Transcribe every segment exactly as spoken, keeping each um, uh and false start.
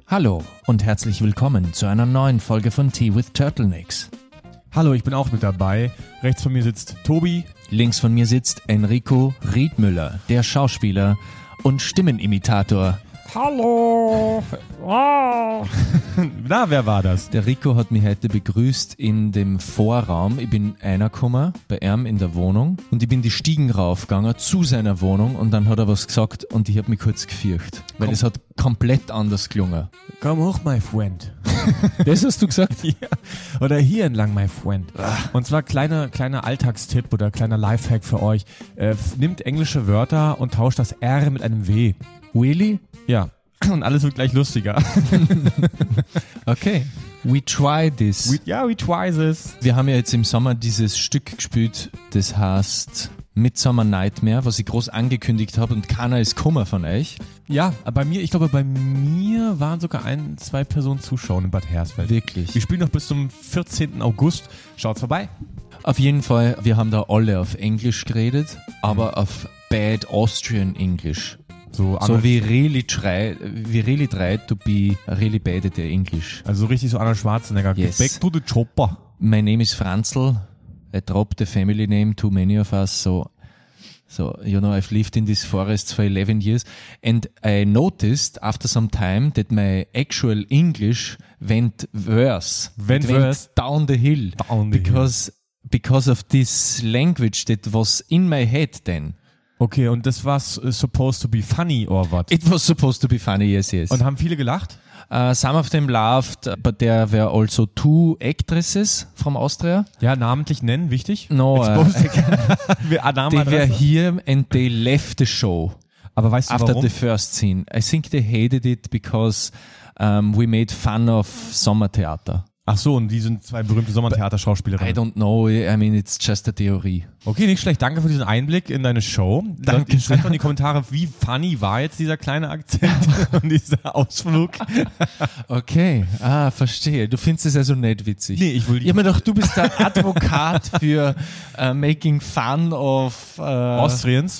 Hallo und herzlich willkommen zu einer neuen Folge von Tea with Turtlenecks. Hallo, ich bin auch mit dabei. Rechts von mir sitzt Tobi. Links von mir sitzt Enrico Riedmüller, der Schauspieler und Stimmenimitator. Hallo! Wow. Na, wer war das? Der Rico hat mich heute begrüßt in dem Vorraum. Ich bin reingekommen bei ihm in der Wohnung und ich bin die Stiegen raufgegangen zu seiner Wohnung und dann hat er was gesagt und ich habe mich kurz gefürchtet, weil es hat komplett anders gelungen. Komm hoch, my friend. Das hast du gesagt? Ja. Oder hier entlang, my friend. Und zwar kleiner kleiner Alltagstipp oder kleiner Lifehack für euch. Äh, nimmt englische Wörter und tauscht das R mit einem W. Really? Ja. Und alles wird gleich lustiger. Okay. We try this. We, ja, we try this. Wir haben ja jetzt im Sommer dieses Stück gespielt, das heißt Midsummer Nightmare, was ich groß angekündigt habe und keiner ist gekommen von euch. Ja, bei mir, ich glaube, bei mir waren sogar ein, zwei Personen zuschauen in Bad Hersfeld. Wirklich. Wir spielen noch bis zum vierzehnten August. Schaut's vorbei. Auf jeden Fall, wir haben da alle auf Englisch geredet, aber mhm. auf Bad Austrian English. So, so wie really try, wie really try to be really bad at the English. Also so richtig so Arnold Schwarzenegger. Yes. Back to the chopper. My name is Franzl. I dropped the family name, too many of us, so, so, you know, I've lived in these forests for eleven years, and I noticed after some time that my actual English went worse. Went It worse? Went down the hill. Down the because, hill. Because of this language that was in my head then. Okay, und das war supposed to be funny or what? It was supposed to be funny, yes, yes. Und haben viele gelacht? Uh, some of them laughed, but there were also two actresses from Austria. Ja, namentlich nennen, wichtig. No, uh, they were here and they left the show. Aber weißt du after warum? the first scene. I think they hated it because um, we made fun of Sommertheater. Ach so, und die sind zwei berühmte Sommertheater-Schauspielerinnen. I don't know, I mean, it's just a Theorie. Okay, nicht schlecht. Danke für diesen Einblick in deine Show. Danke. Schreibt doch in die Kommentare, wie funny war jetzt dieser kleine Akzent und dieser Ausflug. Okay, ah, verstehe. Du findest es also nicht witzig. Nee, ich will Ich hab mir gedacht, du bist der Advokat für uh, making fun of... Uh, Austrians?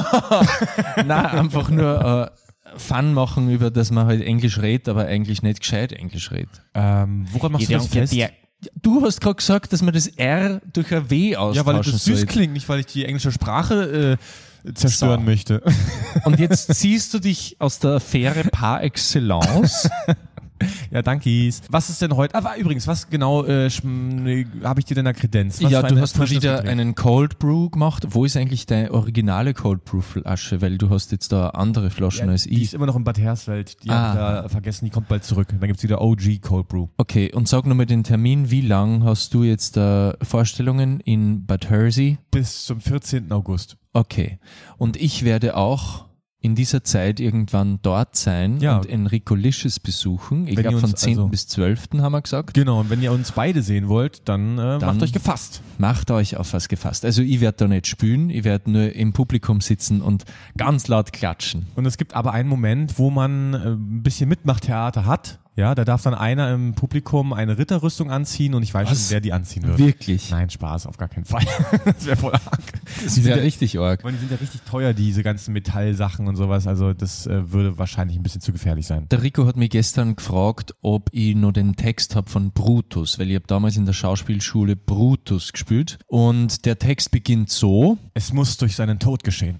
Nein, einfach nur... Uh, Fun machen über, dass man halt Englisch redet, aber eigentlich nicht gescheit Englisch redet. Ähm, woran machst du das fest? Du hast gerade gesagt, dass man das R durch ein W austauschen Ja, weil das süß soll. klingt, nicht weil ich die englische Sprache äh, zerstören so. möchte. Und jetzt ziehst du dich aus der Affäre par excellence. Ja, dankis. Was ist denn heute? Aber übrigens, was genau äh, habe ich dir denn da Kredenz? Was ja, du hast mal wieder einen Cold Brew gemacht. Wo ist eigentlich deine originale Cold Brew Flasche? Weil du hast jetzt da andere Flaschen ja, als ich. Die ist immer noch in Bad Hersfeld. Die ah. habe ich da vergessen, die kommt bald zurück. Dann gibt's wieder O G Cold Brew. Okay, und sag nochmal den Termin. Wie lang hast du jetzt äh, Vorstellungen in Bad Hersey? Bis zum vierzehnten August. Okay. Und ich werde auch in dieser Zeit irgendwann dort sein ja. und Enrico Licious besuchen. Ich glaube von zehnten also bis zwölften haben wir gesagt. Genau, und wenn ihr uns beide sehen wollt, dann, äh, dann macht euch gefasst. Macht euch auf was gefasst. Also ich werde da nicht spielen, ich werde nur im Publikum sitzen und ganz laut klatschen. Und es gibt aber einen Moment, wo man äh, ein bisschen Mitmachtheater hat. Ja, da darf dann einer im Publikum eine Ritterrüstung anziehen und ich weiß Was? schon, wer die anziehen wird. Wirklich? Nein, Spaß, auf gar keinen Fall. Das wäre voll arg. Das wäre richtig arg. Die sind ja richtig teuer, diese ganzen Metallsachen und sowas. Also das äh, würde wahrscheinlich ein bisschen zu gefährlich sein. Der Rico hat mich gestern gefragt, ob ich noch den Text habe von Brutus, weil ich habe damals in der Schauspielschule Brutus gespielt und der Text beginnt so. Es muss durch seinen Tod geschehen.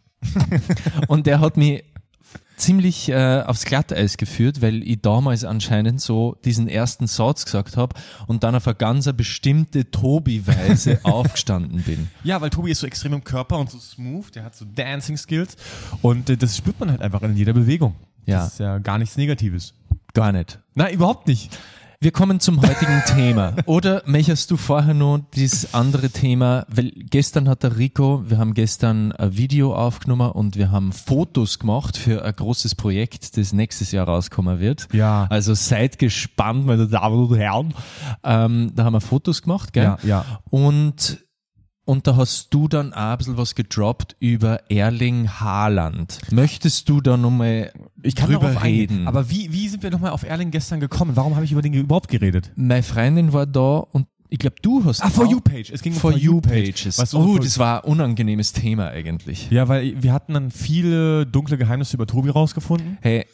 Und der hat mich ziemlich äh, aufs Glatteis geführt, weil ich damals anscheinend so diesen ersten Satz gesagt habe und dann auf eine ganz bestimmte Tobi-Weise aufgestanden bin. Ja, weil Tobi ist so extrem im Körper und so smooth, der hat so Dancing Skills und äh, das spürt man halt einfach in jeder Bewegung. Ja. Das ist ja gar nichts Negatives. Gar nicht. Nein, überhaupt nicht. Wir kommen zum heutigen Thema. Oder möchtest du vorher noch dieses andere Thema, weil gestern hat der Rico, wir haben gestern ein Video aufgenommen und wir haben Fotos gemacht für ein großes Projekt, das nächstes Jahr rauskommen wird. Ja. Also seid gespannt, meine Damen und Herren. Ähm, da haben wir Fotos gemacht, gell? Ja, ja. Und Und da hast du dann auch ein bisschen was gedroppt über Erling Haaland. Möchtest du da nochmal drüber reden? Aber wie, wie sind wir nochmal auf Erling gestern gekommen? Warum habe ich über den überhaupt geredet? Meine Freundin war da und ich glaube, du hast Ah, For You Page. Es ging um For For You You Page. Pages. Was so Oh, voll- das war ein unangenehmes Thema eigentlich. Ja, weil wir hatten dann viele dunkle Geheimnisse über Tobi rausgefunden Hey,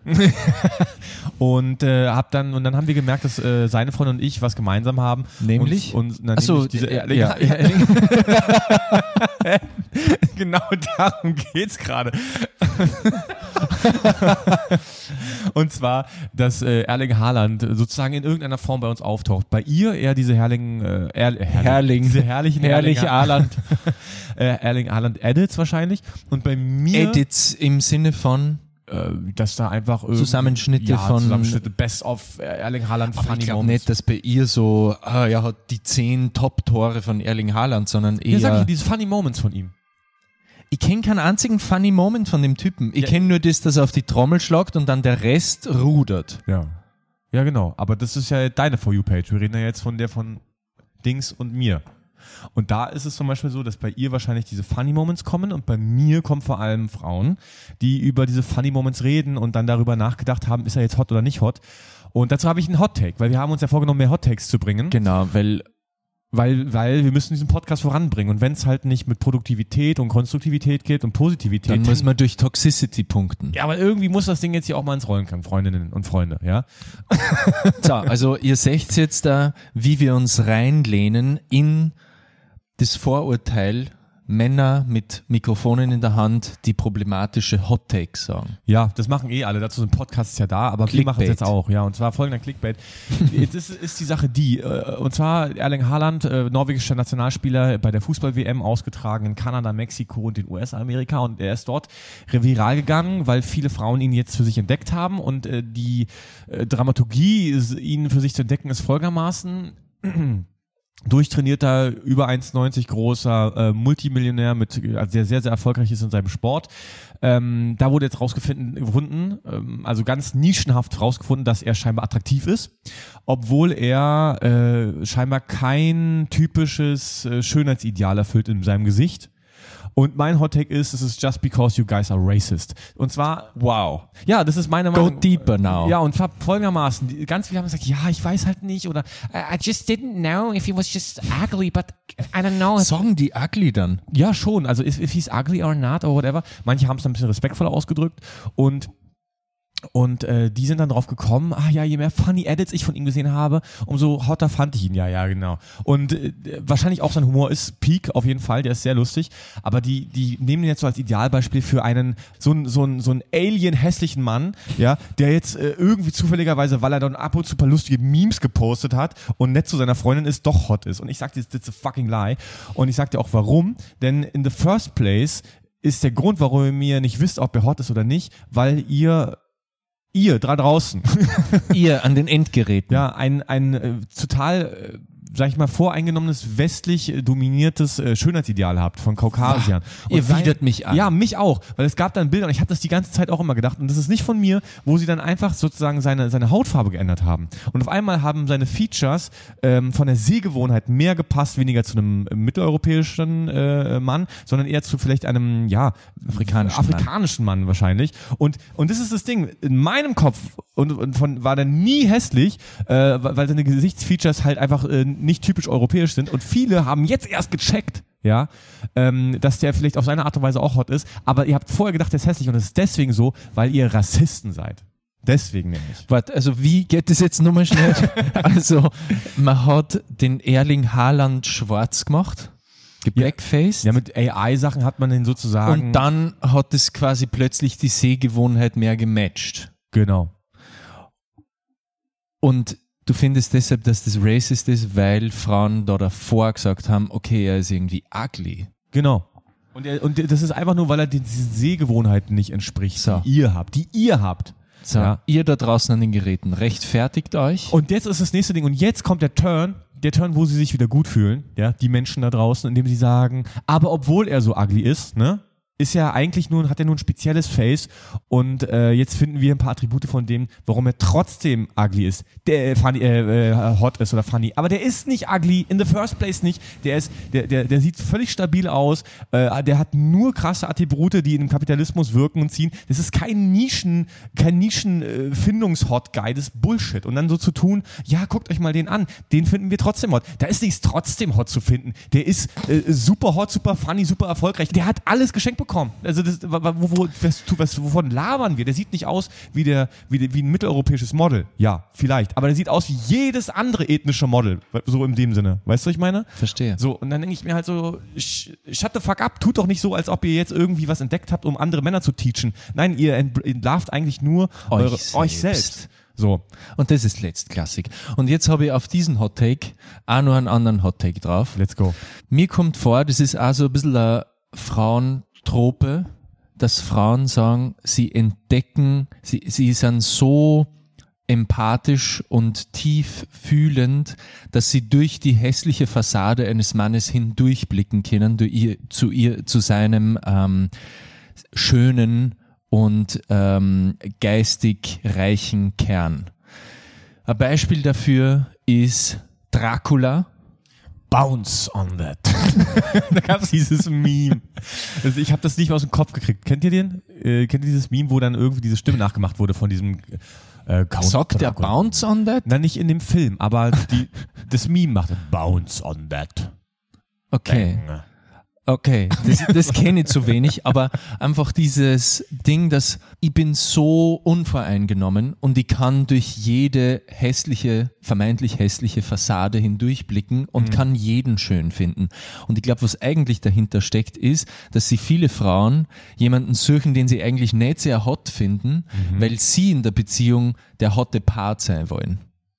und äh, hab dann und dann haben wir gemerkt, dass äh, seine Freundin und ich was gemeinsam haben. nämlich? Und, und na, Ach so, nämlich diese ja, Erling- ja, ja. Genau darum geht's gerade. Und zwar, dass äh, Erling Haaland sozusagen in irgendeiner Form bei uns auftaucht. Bei ihr eher diese herrlichen, äh, Erl- äh, Herrling. diese herrlichen Herrlich Erling, Haaland. äh, Erling Haaland Edits wahrscheinlich. Und bei mir, Edits im Sinne von äh, dass da einfach irgendwie- Zusammenschnitte ja, von- Zusammenschnitte, Best of Erling Haaland Aber Funny ich glaube Moments. nicht, dass bei ihr so, ah, ja, hat die zehn Top-Tore von Erling Haaland, sondern Ja, sag eher. ich, diese Funny Moments von ihm. Ich kenne keinen einzigen funny Moment von dem Typen. Ich Ja. kenne nur das, dass er auf die Trommel schlagt und dann der Rest rudert. Ja. Ja, genau. Aber das ist ja deine For You-Page. Wir reden ja jetzt von der von Dings und mir. Und da ist es zum Beispiel so, dass bei ihr wahrscheinlich diese Funny Moments kommen und bei mir kommen vor allem Frauen, die über diese Funny Moments reden und dann darüber nachgedacht haben, ist er jetzt hot oder nicht hot. Und dazu habe ich einen Hot Take, weil wir haben uns ja vorgenommen, mehr Hot Takes zu bringen. Genau, weil Weil, weil wir müssen diesen Podcast voranbringen. Und wenn es halt nicht mit Produktivität und Konstruktivität geht und Positivität. dann muss man durch Toxicity punkten. ja, aber irgendwie muss das Ding jetzt hier auch mal ins Rollen kommen, Freundinnen und Freunde, ja? So, also ihr seht jetzt da, wie wir uns reinlehnen in das Vorurteil, Männer mit Mikrofonen in der Hand, die problematische Hot Takes sagen. Ja, das machen eh alle. Dazu sind Podcasts ja da, aber wir Clickbait. machen es jetzt auch. Ja, und zwar folgender Clickbait. Jetzt ist, ist die Sache die, äh, und zwar Erling Haaland, äh, norwegischer Nationalspieler bei der Fußball-W M, ausgetragen in Kanada, Mexiko und den U S-Amerika, und er ist dort viral gegangen, weil viele Frauen ihn jetzt für sich entdeckt haben, und äh, die äh, Dramaturgie, ist, ihn für sich zu entdecken, ist folgendermaßen: durchtrainierter, über eins neunzig großer äh, Multimillionär, mit äh, sehr, sehr, sehr erfolgreich ist in seinem Sport. Ähm, da wurde jetzt rausgefunden, gefunden, ähm, also ganz nischenhaft rausgefunden, dass er scheinbar attraktiv ist, obwohl er äh, scheinbar kein typisches äh, Schönheitsideal erfüllt in seinem Gesicht. Und mein Hot Take ist, es ist just because you guys are racist. Und zwar, Wow. ja, das ist meine Go Meinung. deeper now. Ja, und zwar folgendermaßen, die- ganz viele haben gesagt, ja, ich weiß halt nicht, oder I I just didn't know if he was just ugly, but I don't know. Sagen die ugly dann? Ja, schon, also if, if he's ugly or not or whatever. Manche haben es dann ein bisschen respektvoller ausgedrückt, und Und äh, die sind dann drauf gekommen, ah ja, je mehr Funny Edits ich von ihm gesehen habe, umso hotter fand ich ihn. Ja, ja, genau. Und äh, wahrscheinlich auch sein Humor ist Peak, auf jeden Fall, der ist sehr lustig. Aber die die nehmen ihn jetzt so als Idealbeispiel für einen so einen so einen so einen Alien-hässlichen Mann, ja, der jetzt äh, irgendwie zufälligerweise, weil er dann ab und zu ein paar lustige Memes gepostet hat und nett zu seiner Freundin ist, doch hot ist. Und ich sag dir, that's a fucking lie. Und ich sag dir auch warum. Denn in the first place ist der Grund, warum ihr mir nicht wisst, ob er hot ist oder nicht, weil ihr Ihr, da draußen, Ihr an den Endgeräten. ja, ein, ein äh, total, äh, sag ich mal, voreingenommenes, westlich äh, dominiertes äh, Schönheitsideal habt von Kaukasiern. Ihr sein- widert mich an. Ja, mich auch, weil es gab dann Bilder, und ich habe das die ganze Zeit auch immer gedacht, und das ist nicht von mir, wo sie dann einfach sozusagen seine, seine Hautfarbe geändert haben. Und auf einmal haben seine Features ähm, von der Sehgewohnheit mehr gepasst, weniger zu einem äh, mitteleuropäischen äh, Mann, sondern eher zu vielleicht einem, ja, Afrikanischen afrikanischen Mann, wahrscheinlich. Und, und das ist das Ding, in meinem Kopf und, und von, war der nie hässlich, äh, weil weil seine Gesichtsfeatures halt einfach äh, nicht typisch europäisch sind, und viele haben jetzt erst gecheckt, ja, ähm, dass der vielleicht auf seine Art und Weise auch hot ist, aber ihr habt vorher gedacht, der ist hässlich, und es ist deswegen so, weil ihr Rassisten seid. Deswegen nämlich. Warte, also wie geht das jetzt nochmal schnell? Also, man hat den Erling Haaland schwarz gemacht, geblackfaced, Ja, mit A I-Sachen hat man den sozusagen... und dann hat es quasi plötzlich die Sehgewohnheit mehr gematcht. Genau. Und du findest deshalb, dass das racist ist, weil Frauen da davor gesagt haben, okay, er ist irgendwie ugly. Genau. Und, er, und das ist einfach nur, weil er den- diesen Sehgewohnheiten nicht entspricht, So. die ihr habt, die ihr habt. So, Ja. ihr da draußen an den Geräten, rechtfertigt euch. Und jetzt ist das nächste Ding, und jetzt kommt der Turn, der Turn, wo sie sich wieder gut fühlen, ja, die Menschen da draußen, indem sie sagen, aber obwohl er so ugly ist, ne, ist ja eigentlich nur, hat ja nur ein spezielles Face und äh, jetzt finden wir ein paar Attribute von dem, warum er trotzdem ugly ist, der äh, funny, äh, äh, hot ist oder funny, aber der ist nicht ugly, in the first place nicht, der ist, der, der, der sieht völlig stabil aus, äh, der hat nur krasse Attribute, die im Kapitalismus wirken und ziehen, das ist kein Nischen, kein Nischen-Findungs-Hot-Guy, das ist Bullshit und dann so zu tun, ja, guckt euch mal den an, den finden wir trotzdem hot, da ist nichts trotzdem hot zu finden, der ist äh, super hot, super funny, super erfolgreich, der hat alles geschenkt bekommen. Also das, wo, wo, was, was, wovon labern wir? Der sieht nicht aus wie, der, wie, der, wie ein mitteleuropäisches Model. Ja, vielleicht. Aber der sieht aus wie jedes andere ethnische Model. So in dem Sinne. Weißt du, was ich meine? Verstehe. So, und dann denke ich mir halt so, shut the fuck up. Tut doch nicht so, als ob ihr jetzt irgendwie was entdeckt habt, um andere Männer zu teachen. Nein, ihr entlarvt eigentlich nur euch, eure, selbst. euch selbst. So. Und das ist letztklassig. Und jetzt habe ich auf diesen Hot Take auch noch einen anderen Hot Take drauf. Let's go. Mir kommt vor, das ist also ein bisschen eine Frauentrope, dass Frauen sagen, sie entdecken, sie, sie sind so empathisch und tief fühlend, dass sie durch die hässliche Fassade eines Mannes hindurchblicken können, zu ihr, zu, ihr, zu seinem ähm, schönen und ähm, geistig reichen Kern. Ein Beispiel dafür ist Dracula. Bounce on that. Da gab es dieses Meme. Also ich habe das nicht mehr aus dem Kopf gekriegt. Kennt ihr den? Äh, kennt ihr dieses Meme, wo dann irgendwie diese Stimme nachgemacht wurde von diesem äh, Count Sagt der Bounce on that? Nein, nicht in dem Film, aber die, das Meme macht Bounce on that. Okay. Bang. Okay, das, das kenne ich zu wenig, aber einfach dieses Ding, dass ich bin so unvoreingenommen und ich kann durch jede hässliche, vermeintlich hässliche Fassade hindurchblicken und mhm. kann jeden schön finden. Und ich glaube, was eigentlich dahinter steckt, ist, dass sie viele Frauen jemanden suchen, den sie eigentlich nicht sehr hot finden, mhm. weil sie in der Beziehung der hotte Part sein wollen.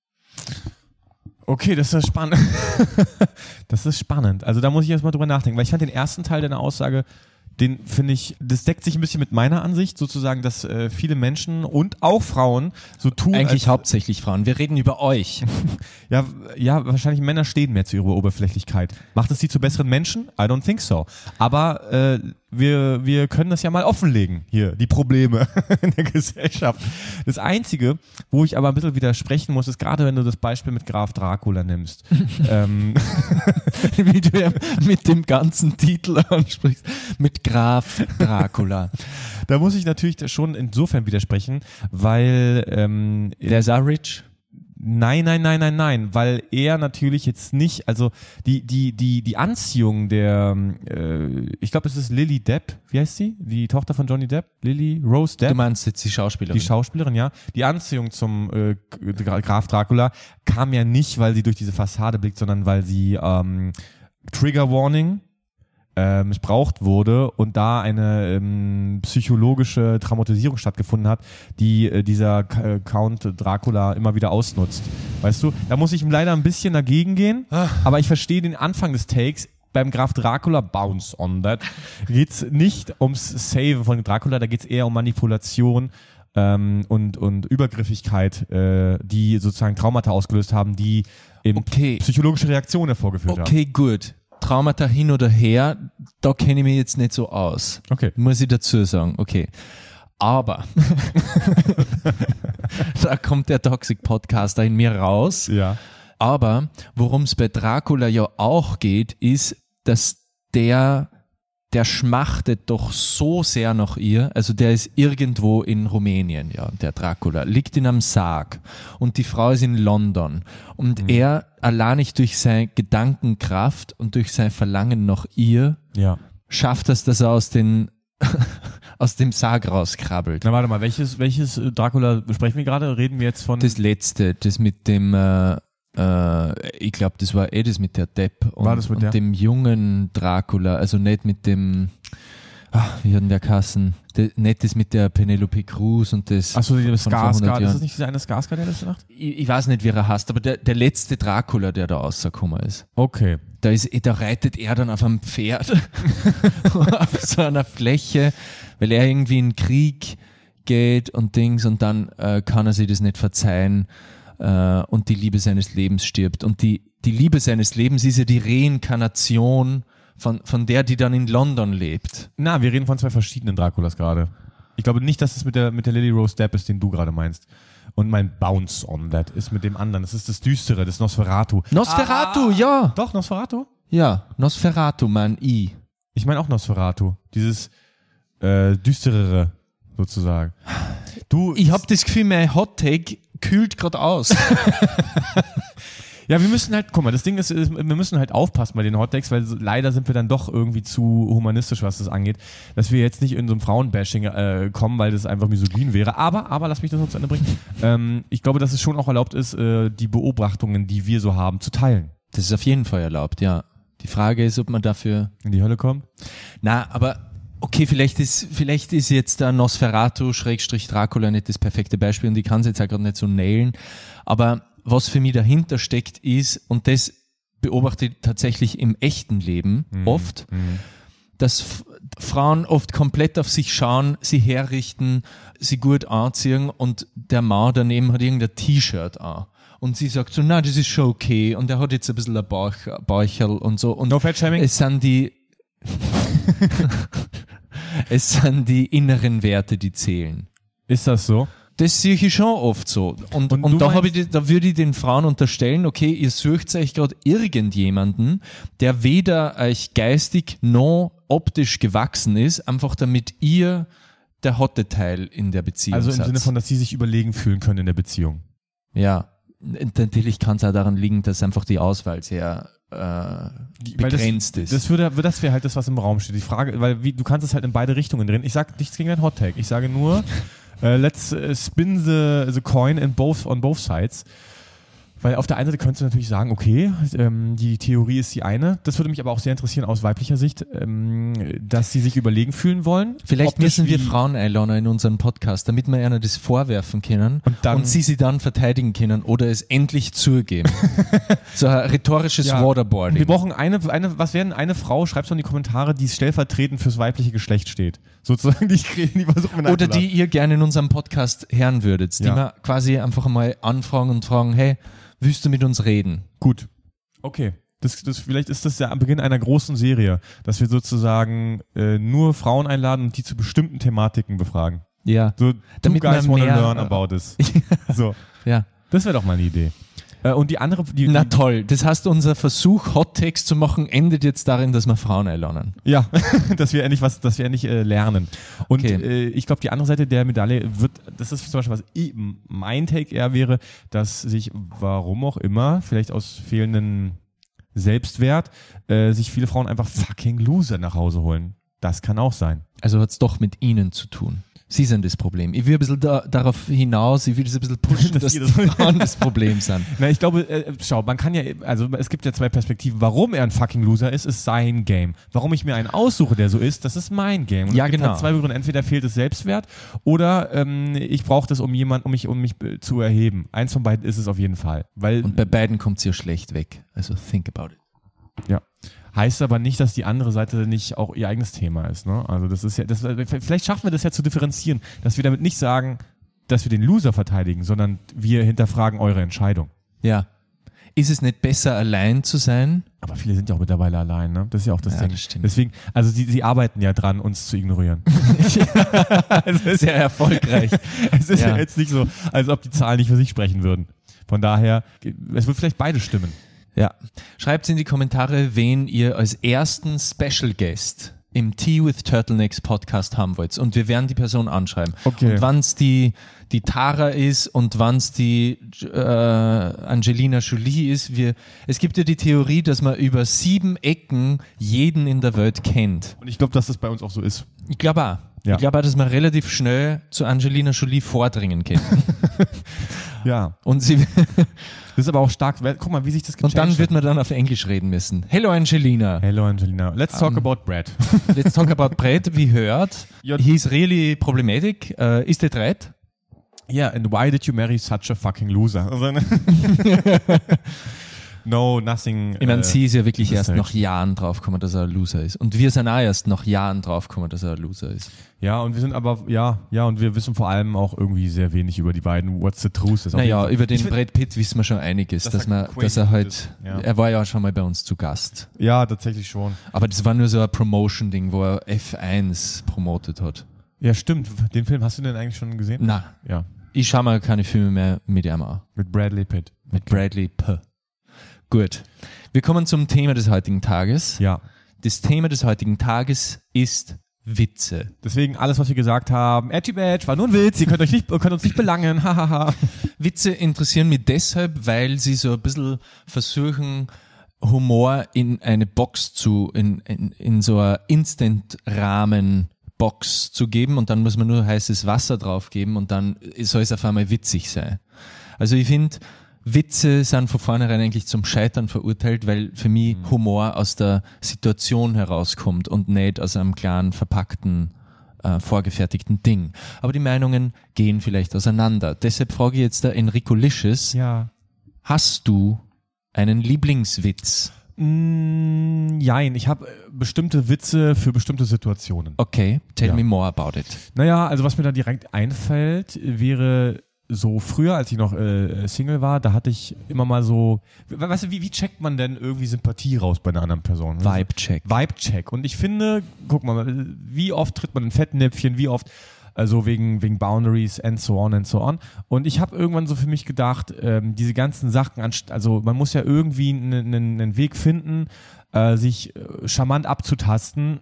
Okay, das ist spannend. Das ist spannend. Also da muss ich erstmal drüber nachdenken, weil ich fand den ersten Teil deiner Aussage, den finde ich, das deckt sich ein bisschen mit meiner Ansicht, sozusagen, dass äh, viele Menschen und auch Frauen so tun. Eigentlich als, hauptsächlich Frauen. Wir reden über euch. ja, ja, wahrscheinlich Männer stehen mehr zu ihrer Oberflächlichkeit. Macht es sie zu besseren Menschen? I don't think so. Aber äh, wir, wir können das ja mal offenlegen, hier, die Probleme in der Gesellschaft. Das Einzige, wo ich aber ein bisschen widersprechen muss, ist gerade, wenn du das Beispiel mit Graf Dracula nimmst. ähm, Wie du ja mit dem ganzen Titel ansprichst. Mit Graf Dracula. Da muss ich natürlich schon insofern widersprechen, weil ähm, der ist auch rich. Nein, nein, nein, nein, nein, weil er natürlich jetzt nicht, also die die die die Anziehung der, äh, ich glaube, es ist Lily Depp, wie heißt sie? Die Tochter von Johnny Depp, Lily Rose Depp. Du meinst jetzt die Schauspielerin? Die Schauspielerin, ja. Die Anziehung zum äh, Graf Dracula kam ja nicht, weil sie durch diese Fassade blickt, sondern weil sie ähm, Trigger Warning Äh, missbraucht wurde und da eine ähm, psychologische Traumatisierung stattgefunden hat, die äh, dieser K- äh, Count Dracula immer wieder ausnutzt. Weißt du, da muss ich ihm leider ein bisschen dagegen gehen, ah. aber ich verstehe den Anfang des Takes. Beim Graf Dracula, Bounce on that, geht's nicht ums Save von Dracula, da geht's eher um Manipulation ähm, und, und Übergriffigkeit, äh, die sozusagen Traumata ausgelöst haben, die eben okay. psychologische Reaktionen hervorgeführt okay, haben. Okay, gut. Traumata hin oder her, da kenne ich mich jetzt nicht so aus. Okay. Muss ich dazu sagen. Okay. Aber da kommt der Toxic Podcaster in mir raus. Ja. Aber worum es bei Dracula ja auch geht, ist, dass der der schmachtet doch so sehr nach ihr, also der ist irgendwo in Rumänien, ja, der Dracula, liegt in einem Sarg und die Frau ist in London und mhm. er allein nicht durch seine Gedankenkraft und durch sein Verlangen nach ihr ja. schafft es, dass er aus den aus dem Sarg rauskrabbelt. Na warte mal, welches welches Dracula besprechen wir gerade? Reden wir jetzt von das letzte, das mit dem äh, Uh, ich glaube, das war eh das mit der Depp und, war das mit und der? dem jungen Dracula, also nicht mit dem, ach, wie hat denn der Kassen, de, nicht das mit der Penelope Cruz und das. Achso, der Skarsgård, ist das nicht dieser eine Skarsgård, der das macht? Ich, ich weiß nicht, wie er heißt, aber der, der letzte Dracula, der da rausgekommen ist. Okay. Da ist, da reitet er dann auf einem Pferd auf so einer Fläche, weil er irgendwie in den Krieg geht und Dings und dann äh, kann er sich das nicht verzeihen. Und die Liebe seines Lebens stirbt. Und die, die Liebe seines Lebens ist ja die Reinkarnation von, von der, die dann in London lebt. Na, wir reden von zwei verschiedenen Draculas gerade. Ich glaube nicht, dass es mit der, mit der Lily Rose Depp ist, den du gerade meinst. Und mein Bounce on that ist mit dem anderen. Das ist das Düstere, das Nosferatu. Nosferatu, ah, ja. Doch, Nosferatu? Ja, Nosferatu, Mann, I. Ich meine auch Nosferatu. Dieses äh, Düsterere, sozusagen. Du, Ich habe das Gefühl, mein Hot Take kühlt gerade aus. Ja, wir müssen halt, guck mal, das Ding ist, wir müssen halt aufpassen bei den Hottakes, weil so, leider sind wir dann doch irgendwie zu humanistisch, was das angeht, dass wir jetzt nicht in so ein Frauenbashing äh, kommen, weil das einfach misogyn wäre. Aber, aber, lass mich das noch zu Ende bringen. Ähm, ich glaube, dass es schon auch erlaubt ist, äh, die Beobachtungen, die wir so haben, zu teilen. Das ist auf jeden Fall erlaubt, ja. Die Frage ist, ob man dafür in die Hölle kommt. Na, aber okay, vielleicht ist, vielleicht ist jetzt der Nosferatu Schrägstrich Dracula nicht das perfekte Beispiel und ich kann es jetzt auch gerade nicht so nailen, aber was für mich dahinter steckt ist, und das beobachte ich tatsächlich im echten Leben mhm. oft, mhm. dass F- Frauen oft komplett auf sich schauen, sie herrichten, sie gut anziehen und der Mann daneben hat irgendein T-Shirt an. Und sie sagt so, na, das ist schon okay. Und er hat jetzt ein bisschen ein Bauch, Baucherl und so. Und no Fat-Shaming? Es sind die, es sind die inneren Werte, die zählen. Ist das so? Das sehe ich schon oft so. Und, Und und, du da, hab meinst- ich, da würde ich den Frauen unterstellen, okay, ihr sucht euch gerade irgendjemanden, der weder euch geistig noch optisch gewachsen ist, einfach damit ihr der hotte Teil in der Beziehung Also im seid. Sinne von, dass sie sich überlegen fühlen können in der Beziehung. Ja, natürlich kann es auch daran liegen, dass einfach die Auswahl sehr äh, Weil begrenzt das, ist. Das würde, das wäre halt das, was im Raum steht. Die Frage, weil wie, du kannst es halt in beide Richtungen drehen. Ich sage nichts gegen dein Hot Take. Ich sage nur, uh, let's uh, spin the, the coin in both, on both sides. Weil auf der einen Seite könntest du natürlich sagen, okay, ähm, die Theorie ist die eine. Das würde mich aber auch sehr interessieren aus weiblicher Sicht, ähm, dass sie sich überlegen fühlen wollen. Vielleicht Optisch müssen wir wie- Frauen einladen in unseren Podcast, damit wir ihnen das vorwerfen können Und dann- und sie sie dann verteidigen können oder es endlich zugeben. So ein rhetorisches Ja. Waterboarding. Wir brauchen eine, eine, was wäre denn eine Frau, schreib's doch in die Kommentare, die stellvertretend fürs weibliche Geschlecht steht. Sozusagen, die ich die versuchen wir Oder die ihr gerne in unserem Podcast hören würdet, die Ja. wir quasi einfach mal anfragen und fragen, hey, willst du mit uns reden? Gut. Okay. Das, das, vielleicht ist das der Beginn einer großen Serie, dass wir sozusagen äh, nur Frauen einladen und die zu bestimmten Thematiken befragen. Ja. So, Damit two guys man wanna mehr- learn about this. So, Ja. das wäre doch mal eine Idee. Äh, und die andere, die, Na die, toll, das heißt, unser Versuch, Hot Takes zu machen, endet jetzt darin, dass wir Frauen einladen. ja, dass wir endlich was, dass wir endlich äh, lernen. Und Okay. äh, ich glaube, die andere Seite der Medaille wird, das ist zum Beispiel was ich, mein Take eher wäre, dass sich, warum auch immer, vielleicht aus fehlenden Selbstwert, äh, sich viele Frauen einfach fucking Loser nach Hause holen. Das kann auch sein. Also hat es doch mit ihnen zu tun. Sie sind das Problem. Ich will ein bisschen da, darauf hinaus, ich will das ein bisschen pushen, Dass dass, ihr die das- Frauen das Problem sind. Na, ich glaube, äh, schau, man kann ja, also es gibt ja zwei Perspektiven. Warum er ein fucking Loser ist, ist sein Game. Warum ich mir einen aussuche, der so ist, das ist mein Game. Und Ja, es gibt genau. Halt zwei Gründe. Entweder fehlt es Selbstwert oder ähm, ich brauche das, um jemand, um mich, um mich äh, zu erheben. Eins von beiden ist es auf jeden Fall. Weil, Und bei beiden kommt es ja schlecht weg. Also think about it. ja. Heißt aber nicht, dass die andere Seite nicht auch ihr eigenes Thema ist. Ne? Also das ist ja, das, vielleicht schaffen wir das ja zu differenzieren, dass wir damit nicht sagen, dass wir den Loser verteidigen, sondern wir hinterfragen eure Entscheidung. Ja. Ist es nicht besser, allein zu sein? Aber viele sind ja auch mittlerweile allein, ne? Das ist ja auch das Ja, Ding. das stimmt. Deswegen, also sie, sie arbeiten ja dran, uns zu ignorieren. es ist, Sehr erfolgreich. es ist ja. Ja. jetzt nicht so, als ob die Zahlen nicht für sich sprechen würden. Von daher, es wird vielleicht beide stimmen. Ja. Schreibt in die Kommentare, wen ihr als ersten Special Guest im Tea with Turtlenecks Podcast haben wollt. Und wir werden die Person anschreiben. Okay. Und wann es die, die Tara ist und wann es die äh, Angelina Jolie ist. Wir, es gibt ja die Theorie, dass man über sieben Ecken jeden in der Welt kennt. Und ich glaube, dass das bei uns auch so ist. Ich glaube auch. Ja. Ich glaube auch, dass man relativ schnell zu Angelina Jolie vordringen kann. Ja. Und sie, Das ist aber auch stark. Guck mal, wie sich das und dann gechanged wird man dann auf Englisch reden müssen. Hello Angelina. hat. Hello Angelina. Let's talk Um, about Brad. Let's talk about Brett. Wie hört, Ja. he's really problematic. Uh, is that right? Yeah, and why did you marry such a fucking loser? Also, no, nothing. Ich meine, äh, sie ist ja wirklich erst halt. nach Jahren draufgekommen, dass er ein Loser ist. Und wir sind auch erst nach Jahren draufgekommen, dass er ein Loser ist. Ja, und wir sind aber, ja, ja, und wir wissen vor allem auch irgendwie sehr wenig über die beiden. What's the truth? Ist auf jeden Naja, Fall- über den Ich find- Brad Pitt wissen wir schon einiges, Dass dass, er man, crazy dass er gut halt, ist, ja. er war ja schon mal bei uns zu Gast. Ja, tatsächlich schon. Aber das war nur so ein Promotion-Ding, wo er F eins promotet hat. Ja, stimmt. Den Film hast du denn eigentlich schon gesehen? Na, Ja. ich schaue mal keine Filme mehr mit ihm an. Mit Bradley Pitt. Mit Bradley P. Gut. Wir kommen zum Thema des heutigen Tages. Ja. Das Thema des heutigen Tages ist Witze. Deswegen alles, was wir gesagt haben, Edgy Badge war nur ein Witz, ihr könnt, euch nicht, könnt uns nicht belangen, hahaha. Witze interessieren mich deshalb, weil sie so ein bisschen versuchen, Humor in eine Box zu, in, in, in so eine Instant-Rahmen-Box zu geben und dann muss man nur heißes Wasser drauf geben und dann soll es auf einmal witzig sein. Also ich finde, Witze sind von vornherein eigentlich zum Scheitern verurteilt, weil für mich Humor aus der Situation herauskommt und nicht aus einem klaren, verpackten, äh, vorgefertigten Ding. Aber die Meinungen gehen vielleicht auseinander. Deshalb frage ich jetzt der Enrico Licious, Ja. hast du einen Lieblingswitz? Mm, jein, ich habe bestimmte Witze für bestimmte Situationen. Okay, tell Ja. me more about it. Naja, also was mir da direkt einfällt, wäre so früher, als ich noch äh, Single war, da hatte ich immer mal so, we- weißt du, wie, wie checkt man denn irgendwie Sympathie raus bei einer anderen Person? Vibe-Check. Vibe-Check. Und ich finde, guck mal, wie oft tritt man in Fettnäpfchen, wie oft, also wegen, wegen Boundaries and so on and so on. Und ich habe irgendwann so für mich gedacht, ähm, diese ganzen Sachen, anst- also man muss ja irgendwie einen einen Weg finden, äh, sich äh, charmant abzutasten,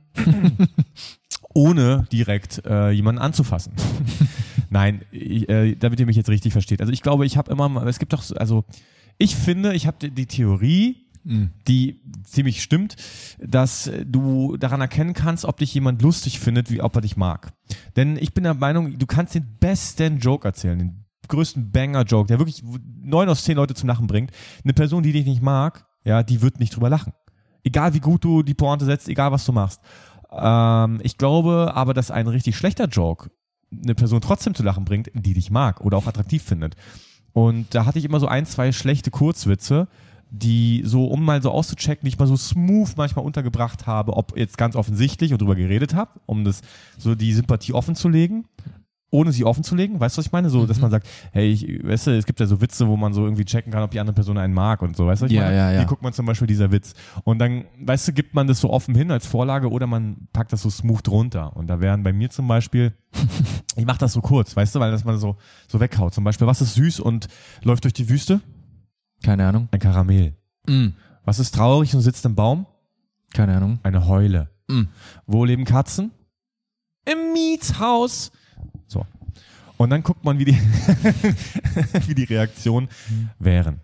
ohne direkt äh, jemanden anzufassen. Nein, ich, äh, damit ihr mich jetzt richtig versteht. Also ich glaube, ich habe immer mal, es gibt doch, so- also ich finde, ich habe die, die Theorie, die ziemlich stimmt, dass du daran erkennen kannst, ob dich jemand lustig findet, wie ob er dich mag. Denn ich bin der Meinung, du kannst den besten Joke erzählen, den größten Banger-Joke, der wirklich neun aus zehn Leute zum Lachen bringt. Eine Person, die dich nicht mag, ja, die wird nicht drüber lachen. Egal wie gut du die Pointe setzt, egal was du machst. Ähm, ich glaube aber, dass ein richtig schlechter Joke eine Person trotzdem zu lachen bringt, die dich mag oder auch attraktiv findet. Und da hatte ich immer so ein, zwei schlechte Kurzwitze, die so, um mal so auszuchecken, die ich mal so smooth manchmal untergebracht habe, ob jetzt ganz offensichtlich und drüber geredet habe, um das so die Sympathie offen zu legen, ohne sie offen zu legen. Weißt du, was ich meine? So, dass man sagt, hey, ich, weißt du, es gibt ja so Witze, wo man so irgendwie checken kann, ob die andere Person einen mag und so. Weißt du, was ich Ja, meine? ja, ja. Wie guckt man zum Beispiel dieser Witz? Und dann, weißt du, gibt man das so offen hin als Vorlage oder man packt das so smooth drunter. Und da wären bei mir zum Beispiel, ich mach das so kurz, weißt du, weil das man so, so weghaut. Zum Beispiel, was ist süß und läuft durch die Wüste? Keine Ahnung. Ein Karamell. Mm. Was ist traurig und sitzt im Baum? Keine Ahnung. Eine Heule. Mm. Wo leben Katzen? Im Mietshaus. So. Und dann guckt man, wie die, wie die Reaktionen wären.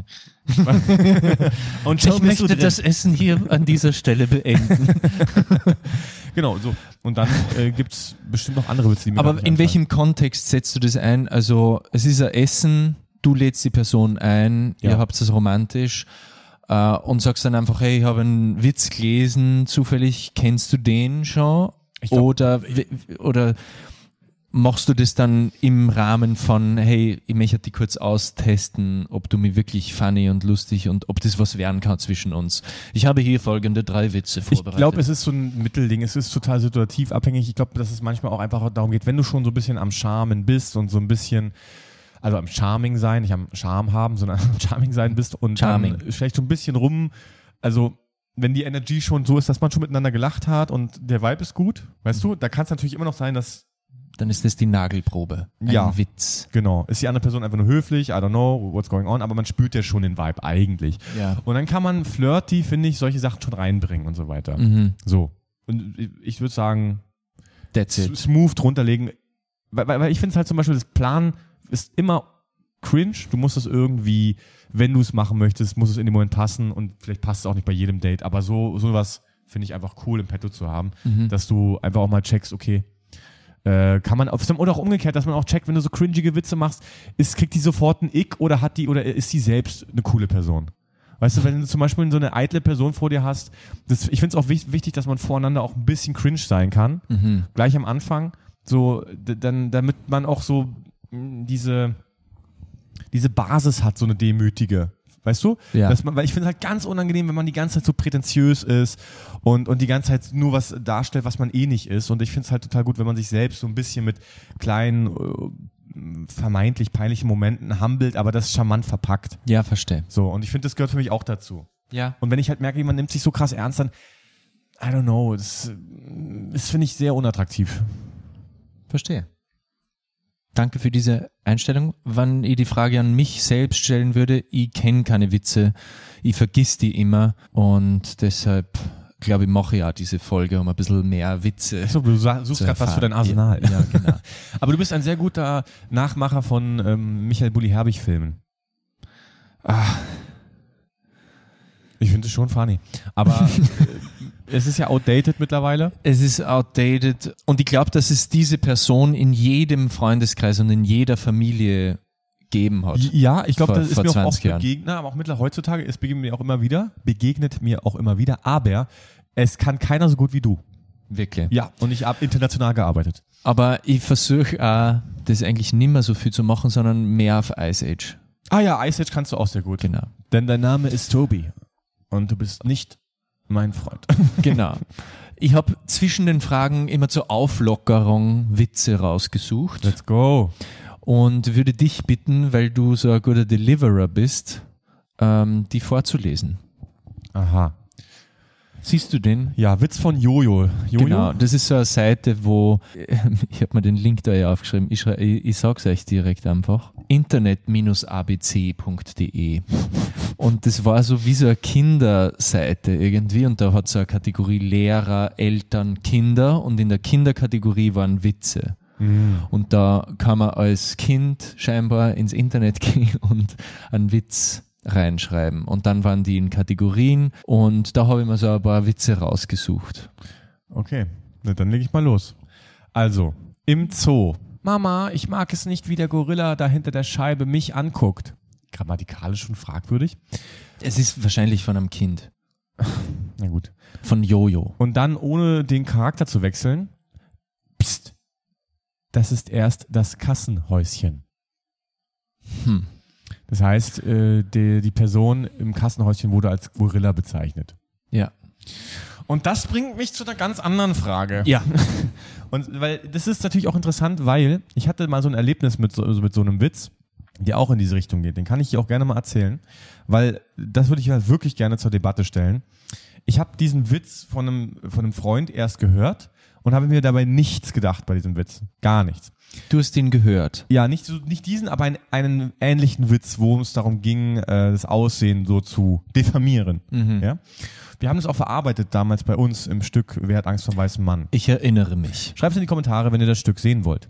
Und Ich möchte das Essen hier an dieser Stelle beenden. Genau, so. Und dann äh, gibt's bestimmt noch andere Witze, die mir gar Aber nicht in einfallen. welchem Kontext setzt du das ein? Also es ist ein Essen, du lädst die Person ein, Ja. ihr habt es romantisch äh, und sagst dann einfach, hey, ich habe einen Witz gelesen, zufällig kennst du den schon? Ich glaub, oder, w- oder machst du das dann im Rahmen von, hey, ich möchte dich kurz austesten, ob du mich wirklich funny und lustig und ob das was werden kann zwischen uns. Ich habe hier folgende drei Witze Ich vorbereitet. glaube, es ist so ein Mittelding. Es ist total situativ abhängig. Ich glaube, dass es manchmal auch einfach darum geht, wenn du schon so ein bisschen am Charmen bist und so ein bisschen, also am Charming sein, nicht am Charme haben, sondern am Charming sein bist und Charming. dann vielleicht so ein bisschen rum, also wenn die Energie schon so ist, dass man schon miteinander gelacht hat und der Vibe ist gut, weißt du, da kann es natürlich immer noch sein, dass Dann ist das die Nagelprobe. Ein Ja. Witz. genau, ist die andere Person einfach nur höflich, I don't know what's going on, aber man spürt ja schon den Vibe eigentlich. Ja. Und dann kann man flirty, finde ich, solche Sachen schon reinbringen und so weiter. Mhm. So. Und ich- ich würde sagen, That's s- it. smooth drunterlegen. Weil, weil, weil ich finde es halt zum Beispiel, das Plan ist immer cringe. Du musst es irgendwie, wenn du es machen möchtest, muss es in dem Moment passen und vielleicht passt es auch nicht bei jedem Date, aber so sowas finde ich einfach cool im Petto zu haben, Mhm. dass du einfach auch mal checkst, okay, äh, kann man auf oder auch umgekehrt, dass man auch checkt, wenn du so cringige Witze machst, ist, kriegt die sofort ein Ick oder hat die oder ist die selbst eine coole Person? Weißt du, wenn du zum Beispiel so eine eitle Person vor dir hast, das, ich finde es auch wich- wichtig, dass man voreinander auch ein bisschen cringe sein kann, Mhm. gleich am Anfang, so, d- dann, damit man auch so mh, diese, diese Basis hat, so eine demütige, Weißt du? Ja. Dass man, weil ich finde es halt ganz unangenehm, wenn man die ganze Zeit so prätentiös ist und, und die ganze Zeit nur was darstellt, was man eh nicht ist. Und ich finde es halt total gut, wenn man sich selbst so ein bisschen mit kleinen, äh, vermeintlich peinlichen Momenten humbelt, aber das charmant verpackt. Ja, verstehe. So, und ich finde, das gehört für mich auch dazu. Ja. Und wenn ich halt merke, jemand nimmt sich so krass ernst, dann, I don't know, das, das finde ich sehr unattraktiv. Verstehe. Danke für diese Einstellung. Wenn ich die Frage an mich selbst stellen würde, ich kenne keine Witze, ich vergiss die immer und deshalb, glaube ich, mache ich auch diese Folge, um ein bisschen mehr Witze So, du suchst gerade was für dein Arsenal. Ja, ja, genau. Aber du bist ein sehr guter Nachmacher von ähm, Michael Bulli-Herbig-Filmen. Ah, Ich finde es schon funny. Aber äh, es ist ja outdated mittlerweile. es ist outdated und ich glaube, dass es diese Person in jedem Freundeskreis und in jeder Familie geben hat. Ja, ich glaube, Vor- das ist vor mir auch oft zwanzig Jahren. begegnet, aber auch mittlerweile heutzutage, es begegnet mir auch immer wieder, begegnet mir auch immer wieder, aber es kann keiner so gut wie du. Wirklich. Ja, und ich habe international gearbeitet. Aber ich versuche auch, das eigentlich nicht mehr so viel zu machen, sondern mehr auf Ice Age. Ah ja, Ice Age kannst du auch sehr gut. Genau. Denn dein Name ist Tobi und du bist nicht mein Freund. Genau. Ich habe zwischen den Fragen immer zur Auflockerung Witze rausgesucht Let's go. und würde dich bitten, weil du so ein guter Deliverer bist, ähm, die vorzulesen. Aha. Siehst du den? Ja, Witz von Jojo. Jojo? Genau, das ist so eine Seite, wo, ich habe mir den Link da ja aufgeschrieben, ich, schrei, ich, ich sag's euch direkt einfach, internet a b c punkt d e und das war so wie so eine Kinderseite irgendwie und da hat so eine Kategorie Lehrer, Eltern, Kinder und in der Kinderkategorie waren Witze. Mhm. Und da kann man als Kind scheinbar ins Internet gehen und einen Witz reinschreiben. Und dann waren die in Kategorien und da habe ich mir so ein paar Witze rausgesucht. Okay, na, dann lege ich mal los. Also, im Zoo. Mama, ich mag es nicht, wie der Gorilla da hinter der Scheibe mich anguckt. Grammatikalisch schon fragwürdig. Es ist wahrscheinlich von einem Kind. Na gut. Von Jojo. Und dann, ohne den Charakter zu wechseln, pst, das ist erst das Kassenhäuschen. Hm. Das heißt, äh, die, die Person im Kassenhäuschen wurde als Gorilla bezeichnet. Ja. Und das bringt mich zu einer ganz anderen Frage. Ja. Und weil das ist natürlich auch interessant, weil ich hatte mal so ein Erlebnis mit so, also mit so einem Witz, der auch in diese Richtung geht. Den kann ich dir auch gerne mal erzählen, weil das würde ich halt wirklich gerne zur Debatte stellen. Ich habe diesen Witz von einem, von einem Freund erst gehört und habe mir dabei nichts gedacht bei diesem Witz. Gar nichts. Du hast ihn gehört. Ja, nicht, so, nicht diesen, aber einen, einen ähnlichen Witz, wo es darum ging, äh, das Aussehen so zu diffamieren. Mhm. Ja? Wir haben das auch verarbeitet damals bei uns im Stück Wer hat Angst vor weißem Mann. Ich erinnere mich. Schreibt es in die Kommentare, wenn ihr das Stück sehen wollt.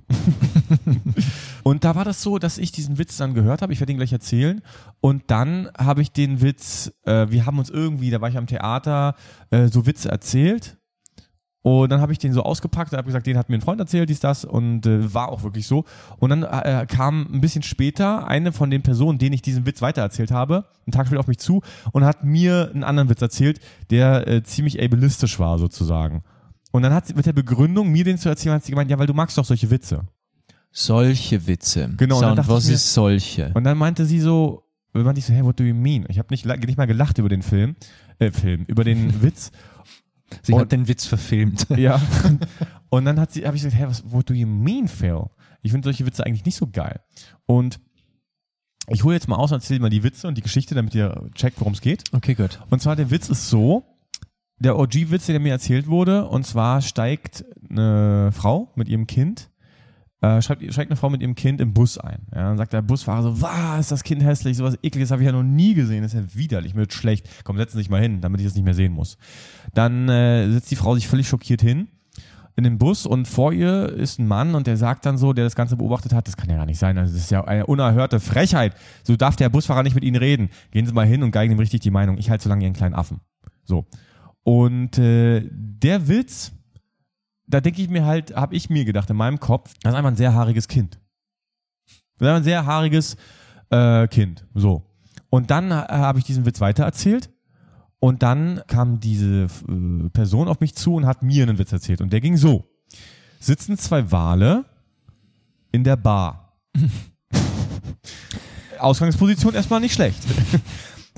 Und da war das so, dass ich diesen Witz dann gehört habe. Ich werde ihn gleich erzählen. Und dann habe ich den Witz, äh, wir haben uns irgendwie, da war ich am Theater, äh, so Witze erzählt. Und dann habe ich den so ausgepackt und habe gesagt, den hat mir ein Freund erzählt, dies, das und äh, war auch wirklich so. Und dann äh, kam ein bisschen später eine von den Personen, denen ich diesen Witz weitererzählt habe, einen Tag später auf mich zu und hat mir einen anderen Witz erzählt, der äh, ziemlich ableistisch war sozusagen. Und dann hat sie mit der Begründung, mir den zu erzählen, hat sie gemeint, ja, weil du magst doch solche Witze. Solche Witze. Genau, und So, dann und dachte was ich mir- ist solche? Und dann meinte sie so, meinte ich so, hey, what do you mean? Ich habe nicht, la- nicht mal gelacht über den Film, äh, Film, über den Witz. Sie und- hat den Witz verfilmt. Ja. Und dann hat sie, habe ich gesagt, hey, was, what do you mean, Phil? Ich finde solche Witze eigentlich nicht so geil. Und ich hole jetzt mal aus und erzähle mal die Witze und die Geschichte, damit ihr checkt, worum es geht. Okay, gut. Und zwar, der Witz ist so, der O G-Witz, der mir erzählt wurde, und zwar steigt eine Frau mit ihrem Kind, äh, steigt, steigt eine Frau mit ihrem Kind im Bus ein. Ja, dann sagt der Busfahrer so, was, ist das Kind hässlich, sowas ekliges habe ich ja noch nie gesehen, das ist ja widerlich, mir wird schlecht. Komm, setzen Sie sich mal hin, damit ich das nicht mehr sehen muss. Dann äh, setzt die Frau sich völlig schockiert hin in den Bus und vor ihr ist ein Mann und der sagt dann so, der das Ganze beobachtet hat, das kann ja gar nicht sein, also das ist ja eine unerhörte Frechheit, so darf der Busfahrer nicht mit Ihnen reden. Gehen Sie mal hin und geigen ihm richtig die Meinung, ich halte so lange Ihren kleinen Affen. So. Und äh, der Witz, da denke ich mir halt, habe ich mir gedacht in meinem Kopf, das ist einfach ein sehr haariges Kind. Das ist einfach ein sehr haariges äh, Kind. So. Und dann äh, habe ich diesen Witz weitererzählt und dann kam diese äh, Person auf mich zu und hat mir einen Witz erzählt. Und der ging so. Sitzen zwei Wale in der Bar. Ausgangsposition erstmal nicht schlecht.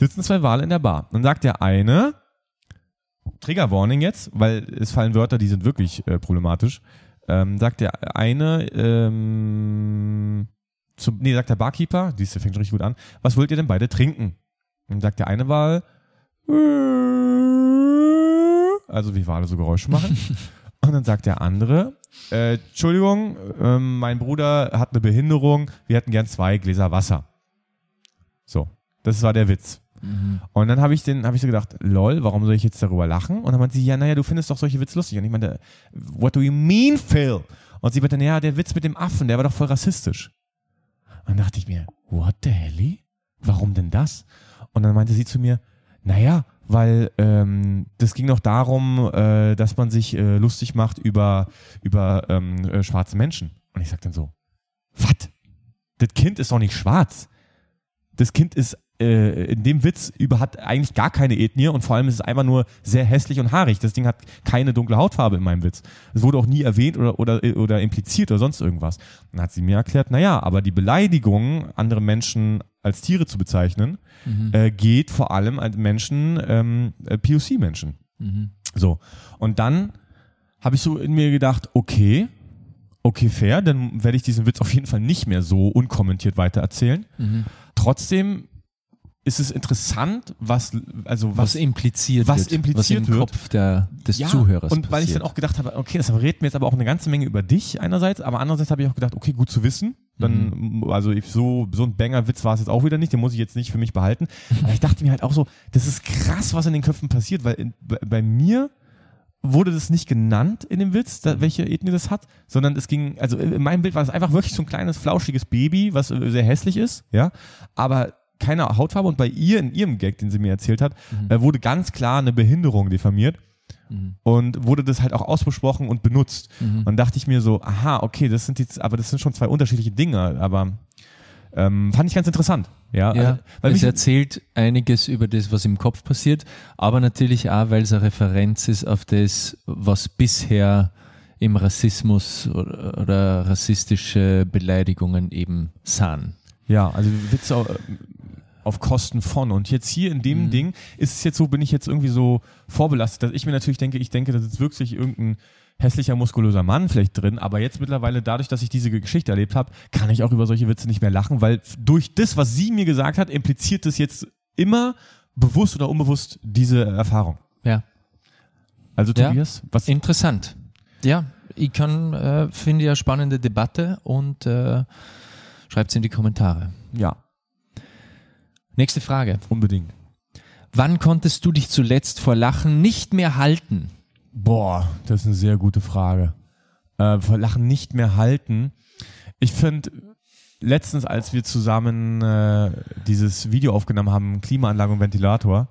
sitzen zwei Wale in der Bar. Dann sagt der eine, Trigger Warning jetzt, weil es fallen Wörter, die sind wirklich äh, problematisch, ähm, sagt der eine, ähm, zum, nee, sagt der Barkeeper, die fängt schon richtig gut an, was wollt ihr denn beide trinken? Dann sagt der eine Wal, also wie Wale so Geräusche machen. Und dann sagt der andere, äh, Entschuldigung, äh, mein Bruder hat eine Behinderung, wir hätten gern zwei Gläser Wasser. So, das war der Witz. Mhm. Und dann habe ich den, habe ich so gedacht, lol, warum soll ich jetzt darüber lachen? Und dann meinte sie, ja, naja, du findest doch solche Witze lustig. Und ich meinte, what do you mean, Phil? Und sie meinte, naja, der Witz mit dem Affen, der war doch voll rassistisch. Und dann dachte ich mir, what the hell? Warum denn das? Und dann meinte sie zu mir, naja, weil ähm, das ging doch darum, äh, dass man sich äh, lustig macht über, über ähm, äh, schwarze Menschen. Und ich sag dann so, was? Das Kind ist doch nicht schwarz. Das Kind ist äh, in dem Witz über hat eigentlich gar keine Ethnie und vor allem ist es einfach nur sehr hässlich und haarig. Das Ding hat keine dunkle Hautfarbe in meinem Witz. Es wurde auch nie erwähnt oder, oder, oder impliziert oder sonst irgendwas. Dann hat sie mir erklärt, naja, aber die Beleidigung, andere Menschen als Tiere zu bezeichnen, mhm. äh, geht vor allem an Menschen, ähm, P O C-Menschen. Mhm. So. Und dann habe ich so in mir gedacht, okay, okay, fair, dann werde ich diesen Witz auf jeden Fall nicht mehr so unkommentiert weitererzählen. Mhm. Trotzdem ist es interessant, was also was, was impliziert was wird, impliziert was im wird. Kopf der, des ja, Zuhörers und passiert. weil ich dann auch gedacht habe, okay, das redet mir jetzt aber auch eine ganze Menge über dich einerseits, aber andererseits habe ich auch gedacht, okay, gut zu wissen. Dann, mhm. also ich, so so ein Banger-Witz war es jetzt auch wieder nicht, den muss ich jetzt nicht für mich behalten. Aber ich dachte mir halt auch so, das ist krass, was in den Köpfen passiert, weil in, bei, bei mir wurde das nicht genannt in dem Witz, da, welche Ethnie das hat, sondern es ging, also in meinem Bild war das einfach wirklich so ein kleines, flauschiges Baby, was sehr hässlich ist, ja, aber keine Hautfarbe und bei ihr, in ihrem Gag, den sie mir erzählt hat, mhm. äh, wurde ganz klar eine Behinderung diffamiert mhm. und wurde das halt auch ausbesprochen und benutzt. Mhm. Und dachte ich mir so, aha, okay, das sind jetzt, aber das sind schon zwei unterschiedliche Dinge, aber ähm, fand ich ganz interessant. Ja, ja also, weil es mich erzählt einiges über das, was im Kopf passiert, aber natürlich auch, weil es eine Referenz ist auf das, was bisher im Rassismus oder, oder rassistische Beleidigungen eben sahen. Ja, also Witze auf, auf Kosten von. Und jetzt hier in dem mhm. Ding ist es jetzt so, bin ich jetzt irgendwie so vorbelastet, dass ich mir natürlich denke, ich denke, das ist wirklich irgendein hässlicher, muskulöser Mann vielleicht drin, aber jetzt mittlerweile dadurch, dass ich diese Geschichte erlebt habe, kann ich auch über solche Witze nicht mehr lachen, weil durch das, was sie mir gesagt hat, impliziert das jetzt immer bewusst oder unbewusst diese Erfahrung. Ja. Also Tobias, ja. was? Interessant. Ja, ich kann, äh, finde ich eine spannende Debatte und äh, schreibt's in die Kommentare. Ja. Nächste Frage. Unbedingt. Wann konntest du dich zuletzt vor Lachen nicht mehr halten? Boah, das ist eine sehr gute Frage. Äh, vor Lachen nicht mehr halten. Ich finde, letztens, als wir zusammen äh, dieses Video aufgenommen haben, Klimaanlage und Ventilator,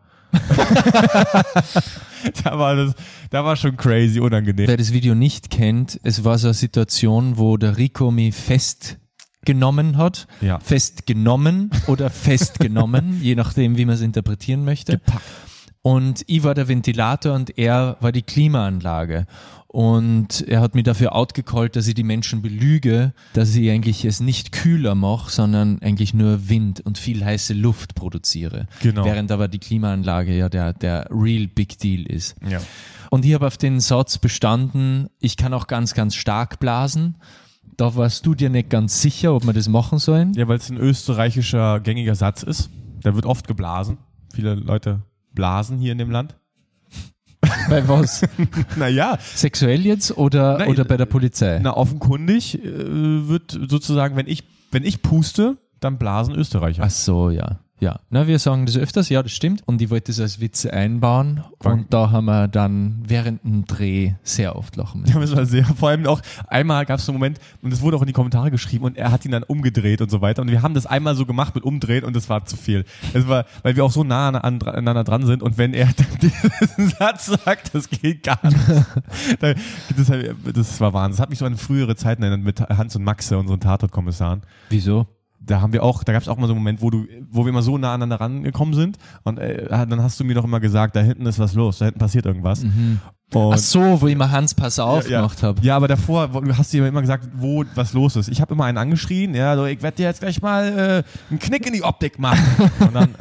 da war das, da war schon crazy, unangenehm. Wer das Video nicht kennt, es war so eine Situation, wo der Rico mich festgenommen hat, ja. festgenommen oder festgenommen, je nachdem, wie man es interpretieren möchte. Gepackt. Und ich war der Ventilator und er war die Klimaanlage. Und er hat mich dafür outgecallt, dass ich die Menschen belüge, dass ich eigentlich es nicht kühler mache, sondern eigentlich nur Wind und viel heiße Luft produziere. Genau. Während aber die Klimaanlage ja der, der real big deal ist. Ja. Und ich habe auf den Satz bestanden, ich kann auch ganz, ganz stark blasen. Da warst du dir nicht ganz sicher, ob wir das machen sollen. Ja, weil es ein österreichischer gängiger Satz ist. Da wird oft geblasen. Viele Leute blasen hier in dem Land. Bei was? Naja. Sexuell jetzt oder, na, oder bei der Polizei? Na, offenkundig äh, wird sozusagen, wenn ich, wenn ich puste, dann blasen Österreicher. Ach so, ja. Ja, na, wir sagen das öfters, ja, das stimmt. Und ich wollte das als Witze einbauen. Wann? Und da haben wir dann während dem Dreh sehr oft lachen müssen. Ja, das war sehr, vor allem auch, einmal gab es so einen Moment, und es wurde auch in die Kommentare geschrieben, und er hat ihn dann umgedreht und so weiter. Und wir haben das einmal so gemacht mit umdrehen, und das war zu viel. Es war, weil wir auch so nah an, an, aneinander dran sind, und wenn er dann diesen Satz sagt, das geht gar nicht. das, das war Wahnsinn. Das hat mich so an frühere Zeiten erinnert mit Hans und Maxe, unseren Tatortkommissaren. Wieso? Da haben wir auch, da gab es auch mal so einen Moment, wo du, wo wir immer so nah aneinander rangekommen sind, und äh, dann hast du mir doch immer gesagt, da hinten ist was los, da hinten passiert irgendwas. Mhm. Ach so, wo ich mal Hans Pass auf ja, gemacht habe. Ja, aber davor hast du dir immer gesagt, wo was los ist. Ich habe immer einen angeschrien, ja, so, ich werde dir jetzt gleich mal äh, einen Knick in die Optik machen. Und dann, hey,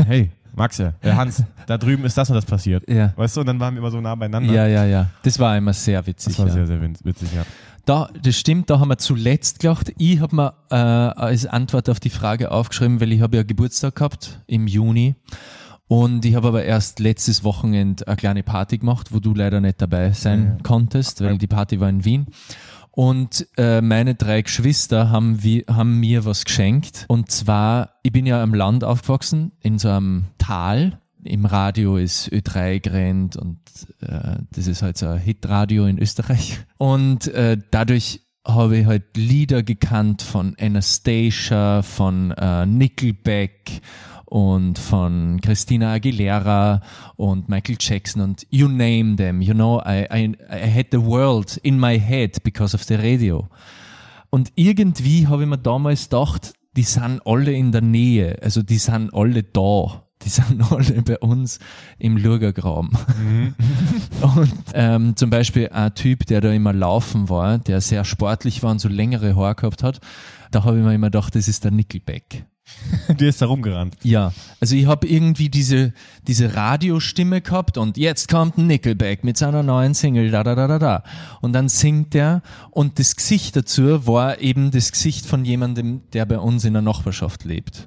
Maxe, äh, Hans, da drüben ist das und das passiert. Ja. Weißt du, und dann waren wir immer so nah beieinander. Ja, ja, ja. Das war immer sehr witzig. Das war ja. sehr, sehr witzig, ja. Da, das stimmt, da haben wir zuletzt gedacht, ich habe mir äh, als Antwort auf die Frage aufgeschrieben, weil ich habe ja Geburtstag gehabt im Juni und ich habe aber erst letztes Wochenende eine kleine Party gemacht, wo du leider nicht dabei sein Ja. konntest, weil die Party war in Wien. Und äh, meine drei Geschwister haben, wie, haben mir was geschenkt. Und zwar, ich bin ja am Land aufgewachsen, in so einem Tal. Im Radio ist Ö drei gerannt und äh, das ist halt so ein Hitradio in Österreich. Und äh, dadurch habe ich halt Lieder gekannt von Anastasia, von äh, Nickelback und von Christina Aguilera und Michael Jackson und you name them, you know, I, I, I had the world in my head because of the radio. Und irgendwie habe ich mir damals gedacht, die sind alle in der Nähe, also die sind alle da. Die sind alle bei uns im Lurgergraben. Mhm. Und ähm, zum Beispiel ein Typ, der da immer laufen war, der sehr sportlich war und so längere Haare gehabt hat, da habe ich mir immer gedacht, das ist der Nickelback. Der ist da rumgerannt. Ja, also ich habe irgendwie diese diese Radiostimme gehabt und jetzt kommt ein Nickelback mit seiner neuen Single, da da da da da. Und dann singt er und das Gesicht dazu war eben das Gesicht von jemandem, der bei uns in der Nachbarschaft lebt.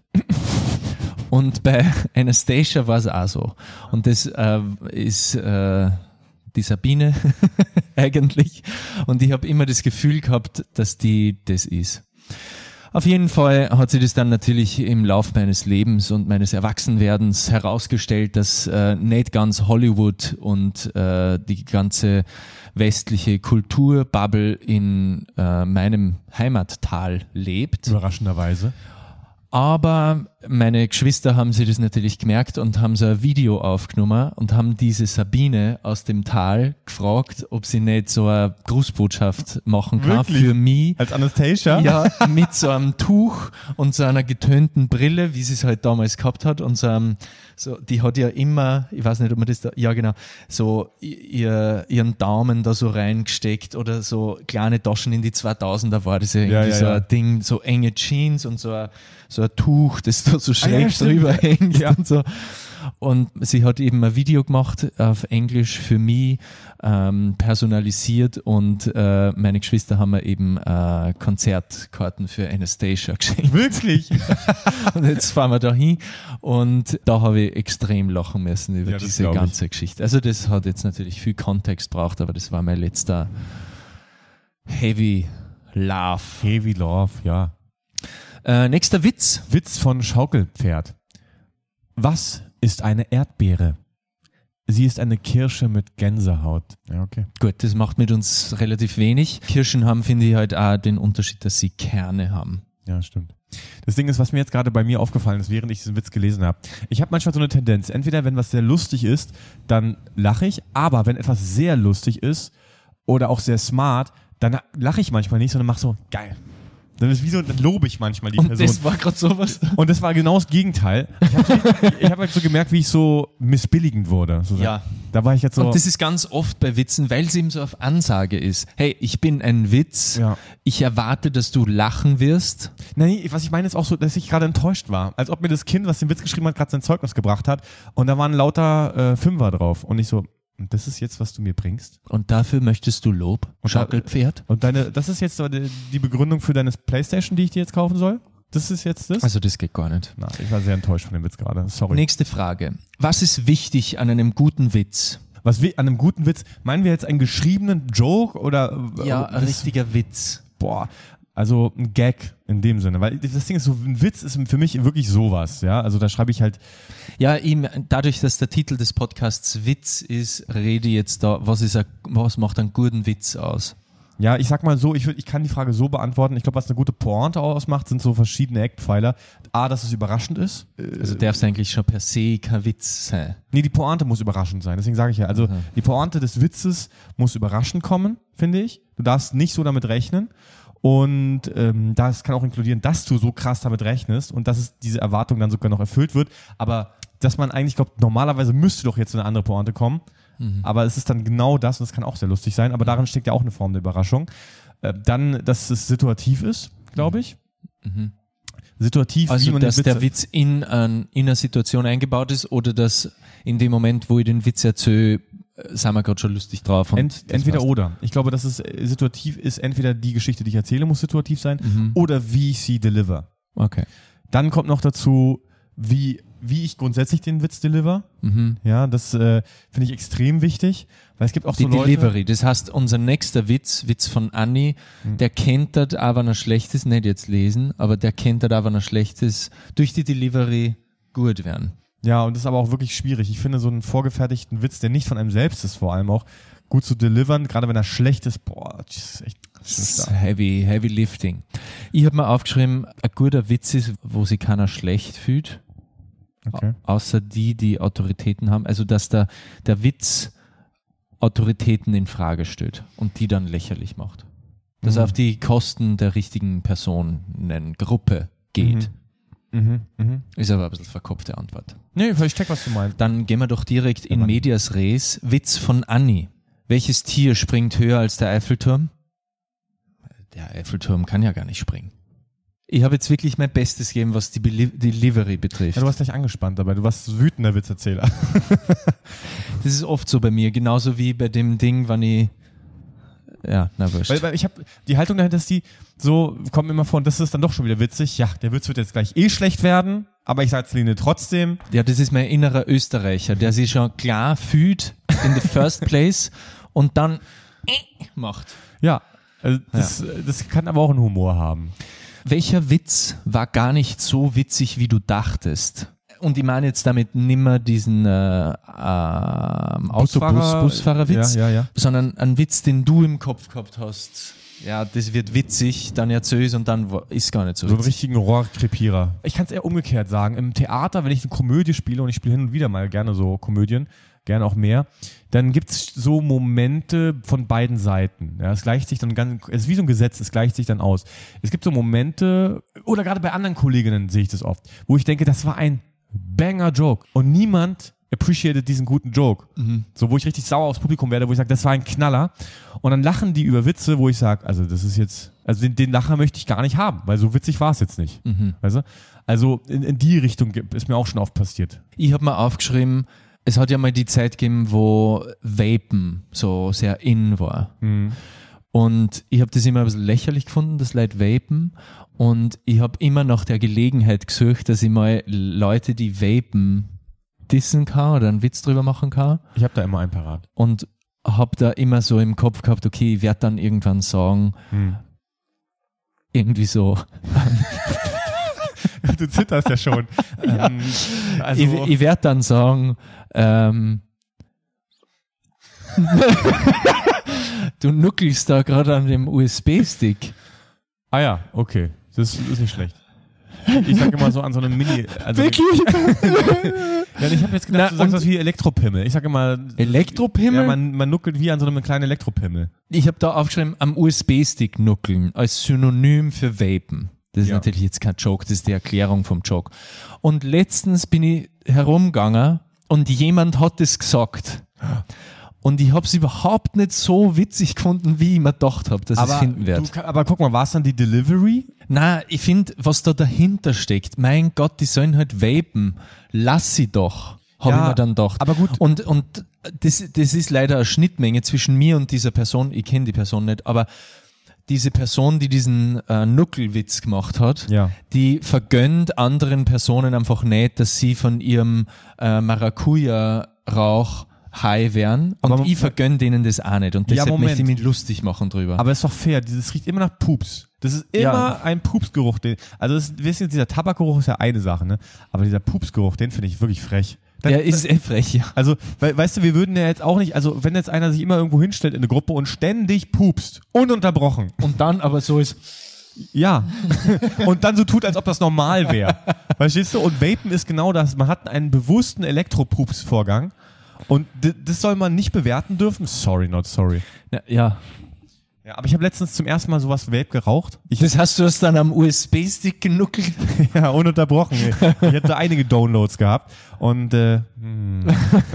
Und bei Anastasia war es auch so. Und das äh, ist äh, die Sabine eigentlich. Und ich habe immer das Gefühl gehabt, dass die das ist. Auf jeden Fall hat sich das dann natürlich im Lauf meines Lebens und meines Erwachsenwerdens herausgestellt, dass äh, nicht ganz Hollywood und äh, die ganze westliche Kulturbubble in äh, meinem Heimattal lebt. Überraschenderweise. Aber meine Geschwister haben sich das natürlich gemerkt und haben so ein Video aufgenommen und haben diese Sabine aus dem Tal gefragt, ob sie nicht so eine Grußbotschaft machen kann. Wirklich? Für mich. Als Anastasia? Ja, mit so einem Tuch und so einer getönten Brille, wie sie es halt damals gehabt hat und so einem, so, die hat ja immer, ich weiß nicht, ob man das da, ja genau, so ihr, ihren Daumen da so reingesteckt oder so kleine Taschen in die zweitausender war das ja irgendwie Ja, ja, so ja. ein Ding, so enge Jeans und so ein, so ein Tuch, das da so schräg ja, stimmt. drüber hängt Ja. und so. Und sie hat eben ein Video gemacht auf Englisch für mich, ähm, personalisiert und äh, meine Geschwister haben mir eben äh, Konzertkarten für Anastasia geschenkt. Wirklich? Und jetzt fahren wir da hin und da habe ich extrem lachen müssen über Ja, das diese glaub ich. ganze Geschichte. Also das hat jetzt natürlich viel Kontext gebraucht, aber das war mein letzter Heavy Laugh. Heavy Love, ja. Äh, nächster Witz. Witz von Schaukelpferd. Was ist eine Erdbeere? Sie ist eine Kirsche mit Gänsehaut. Ja, okay. Gut, das macht mit uns relativ wenig. Kirschen haben, finde ich, halt auch den Unterschied, dass sie Kerne haben. Ja, stimmt. Das Ding ist, was mir jetzt gerade bei mir aufgefallen ist, während ich diesen Witz gelesen habe. Ich habe manchmal so eine Tendenz. Entweder, wenn was sehr lustig ist, dann lache ich. Aber wenn etwas sehr lustig ist oder auch sehr smart, dann lache ich manchmal nicht, sondern mache so, geil. Dann ist wie so, dann lobe ich manchmal die Und Person. das war gerade sowas. Und das war genau das Gegenteil. Ich habe ich hab halt so gemerkt, wie ich so missbilligend wurde. So, Ja. Da war ich jetzt so. Und das ist ganz oft bei Witzen, weil es eben so auf Ansage ist. Hey, ich bin ein Witz. Ja. Ich erwarte, dass du lachen wirst. Nein, was ich meine ist auch so, dass ich gerade enttäuscht war. Als ob mir das Kind, was den Witz geschrieben hat, gerade sein Zeugnis gebracht hat. Und da waren lauter äh, Fünfer drauf. Und ich so, und das ist jetzt, was du mir bringst? Und dafür möchtest du Lob? Und da- Schaukelpferd? Und deine, das ist jetzt so die, die Begründung für deine Playstation, die ich dir jetzt kaufen soll? Das ist jetzt das? Also das geht gar nicht. Na, ich war sehr enttäuscht von dem Witz gerade. Sorry. Nächste Frage. Was ist wichtig an einem guten Witz? Was wir an einem guten Witz, meinen wir jetzt einen geschriebenen Joke oder? Ja, das, ein richtiger Witz. Boah, also ein Gag in dem Sinne, weil das Ding ist so, ein Witz ist für mich wirklich sowas, ja, also da schreibe ich halt, Ja, ihm, dadurch, dass der Titel des Podcasts Witz ist, rede ich jetzt da, was ist ein, was macht einen guten Witz aus? ja, ich sag mal so, ich, würd, ich kann die Frage so beantworten, ich glaube, was eine gute Pointe ausmacht, sind so verschiedene Eckpfeiler. A, dass es überraschend ist. Also darf es eigentlich schon per se kein Witz sein. Nee, die Pointe muss überraschend sein, deswegen sage ich ja, also die Pointe des Witzes muss überraschend kommen, finde ich. Du darfst nicht so damit rechnen. Und ähm, das kann auch inkludieren, dass du so krass damit rechnest und dass es diese Erwartung dann sogar noch erfüllt wird. Aber dass man eigentlich glaubt, normalerweise müsste doch jetzt eine andere Pointe kommen. Mhm. Aber es ist dann genau das und das kann auch sehr lustig sein. Aber darin steckt ja auch eine Form der Überraschung. Äh, dann, dass es situativ ist, glaube ich. Mhm. situativ, Also, wie man dass den Witz der Witz in, ein, in eine Situation eingebaut ist oder dass in dem Moment, wo ich den Witz erzähle, sind wir gerade schon lustig drauf. Und Ent, entweder passt. Oder. Ich glaube, dass es äh, situativ ist, entweder die Geschichte, die ich erzähle, muss situativ sein Mhm. oder wie ich sie deliver. Okay. Dann kommt noch dazu, wie, wie ich grundsätzlich den Witz deliver. Mhm. Ja, das äh, finde ich extrem wichtig, weil es gibt auch Die so Leute... Delivery, das heißt, unser nächster Witz, Witz von Anni, Mhm. der kennt das, aber wenn er schlecht ist, nicht jetzt lesen, aber der kennt das, aber wenn er schlecht ist, durch die Delivery gut werden. Ja, und das ist aber auch wirklich schwierig. Ich finde so einen vorgefertigten Witz, der nicht von einem selbst ist, vor allem auch gut zu delivern, gerade wenn er schlecht ist, boah, das ist echt Das ist heavy, heavy lifting. Ich habe mir aufgeschrieben, ein guter Witz ist, wo sich keiner schlecht fühlt, Okay. au- außer die, die Autoritäten haben. Also, dass der, der Witz Autoritäten in Frage stellt und die dann lächerlich macht. Dass Mhm. er auf die Kosten der richtigen Personen, Gruppe geht. Mhm. Mhm. Ist aber ein bisschen verkopfte Antwort. Nee, ich check, was du meinst. Dann gehen wir doch direkt in Ja. medias res. Witz von Anni. Welches Tier springt höher als der Eiffelturm? Der Eiffelturm kann ja gar nicht springen. Ich habe jetzt wirklich mein Bestes gegeben, was die Beli- Delivery betrifft. Ja, du warst nicht angespannt dabei, du warst wütender Witzerzähler. Das ist oft so bei mir, genauso wie bei dem Ding, wann ich... Ja, na wurscht. Weil, weil ich habe die Haltung dahinter, dass die so, kommt mir immer vor, und das ist dann doch schon wieder witzig, ja, der Witz wird jetzt gleich eh schlecht werden, aber ich sag's Lene trotzdem. Ja, das ist mein innerer Österreicher, der sich schon klar fühlt in the first place und dann macht. Ja, also das, das kann aber auch einen Humor haben. Welcher Witz war gar nicht so witzig, wie du dachtest? Und ich meine jetzt damit nimmer diesen äh, äh, Autobus, Busfahrerwitz, Ja, ja, ja. sondern einen Witz, den du im Kopf gehabt hast. Ja, das wird witzig, dann erzähl's und dann ist gar nicht so So einen witzig. richtigen Rohrkrepierer. Ich kann es eher umgekehrt sagen. Im Theater, wenn ich eine Komödie spiele, und ich spiele hin und wieder mal gerne so Komödien, gerne auch mehr, dann gibt's so Momente von beiden Seiten. Ja, es gleicht sich dann ganz, es ist wie so ein Gesetz, es gleicht sich dann aus. Es gibt so Momente, oder gerade bei anderen Kolleginnen sehe ich das oft, wo ich denke, das war ein Banger-Joke und niemand appreciated diesen guten Joke. Mhm. So, wo ich richtig sauer aufs Publikum werde, wo ich sage, das war ein Knaller. Und dann lachen die über Witze, wo ich sage, also das ist jetzt, also den, den Lacher möchte ich gar nicht haben, weil so witzig war es jetzt nicht. Mhm. Weißt du? Also in, in die Richtung gibt- ist mir auch schon oft passiert. Ich habe mir aufgeschrieben, es hat ja mal die Zeit gegeben, wo Vapen so sehr in war. Und ich habe das immer ein bisschen lächerlich gefunden, das Leute vapen. Und ich habe immer nach der Gelegenheit gesucht, dass ich mal Leute, die vapen, dissen kann oder einen Witz drüber machen kann. Ich habe da immer einen parat. Und habe da immer so im Kopf gehabt, okay, ich werde dann irgendwann sagen, Hm. irgendwie so, Du zitterst ja schon. Ja. Ähm, also, ich, ich werde dann sagen, ähm, du nuckelst da gerade an dem U S B-Stick. ah ja, okay. Das ist nicht schlecht. Ich sag immer so an so einem Mini... Also Wirklich? Ja, ich habe jetzt gedacht, Na, du sagst und- was wie Elektropimmel. Ich sage immer... Elektropimmel? Ja, man, man nuckelt wie an so einem kleinen Elektropimmel. Ich habe da aufgeschrieben, am U S B-Stick nuckeln als Synonym für Vapen. Das ist Ja. natürlich jetzt kein Joke, das ist die Erklärung vom Joke. Und letztens bin ich herumgegangen und jemand hat es gesagt. Und ich habe es überhaupt nicht so witzig gefunden, wie ich mir gedacht habe, dass ich es finden du, werde. kann- aber guck mal, war es dann die Delivery? Na, ich finde, was da dahinter steckt, mein Gott, die sollen halt vapen. Lass sie doch, habe Ja, ich mir dann gedacht. aber gut. Und, und das, das ist leider eine Schnittmenge zwischen mir und dieser Person. Ich kenne die Person nicht, aber diese Person, die diesen äh, Nuckelwitz gemacht hat, Ja. die vergönnt anderen Personen einfach nicht, dass sie von ihrem äh, Maracuja-Rauch high werden. Und Aber- ich vergönne denen das auch nicht. Und Ja, deshalb Moment. möchte ich mich lustig machen drüber. Aber ist doch fair, das riecht immer nach Pups. Das ist immer Ja. ein Pupsgeruch. Den, also das, wisst ihr, dieser Tabakgeruch ist ja eine Sache, ne? Aber dieser Pupsgeruch, den finde ich wirklich frech. Dann, Der ist eh frech, ja. Also, we, weißt du, wir würden ja jetzt auch nicht, also wenn jetzt einer sich immer irgendwo hinstellt in eine Gruppe und ständig pupst, ununterbrochen, Und dann aber so ist, ja, und dann so tut, als ob das normal wäre. Verstehst du? Und Vapen ist genau das. Man hat einen bewussten Elektropups-Vorgang und d- das soll man nicht bewerten dürfen. Sorry, not sorry. ja, ja. Ja, aber ich habe letztens zum ersten Mal sowas Vape geraucht. Ich, Das hast du das dann am U S B-Stick genuckelt? ja, ununterbrochen. Ich hatte einige Downloads gehabt und äh, hm.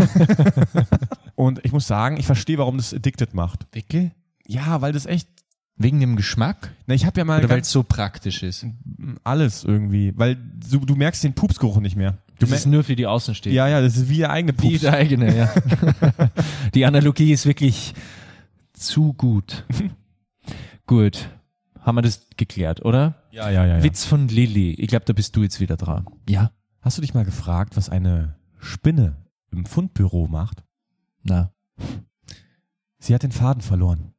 und ich muss sagen, ich verstehe, warum das addicted macht. Wirklich? Ja, weil das echt Wegen dem Geschmack? Na, ich habe ja mal Oder weil ganz es so praktisch ist? alles irgendwie, weil du, du merkst den Pupsgeruch nicht mehr. Du Das ist nur für die Außenstehenden. ja, ja, das ist wie der eigene Pups. Wie der eigene, ja. Die Analogie ist wirklich zu gut. Gut. Haben wir das geklärt, oder? Ja, ja, ja, ja. Witz von Lilly. Ich glaube, da bist du jetzt wieder dran. Ja? Hast du dich mal gefragt, was eine Spinne im Fundbüro macht? Na. Sie hat den Faden verloren.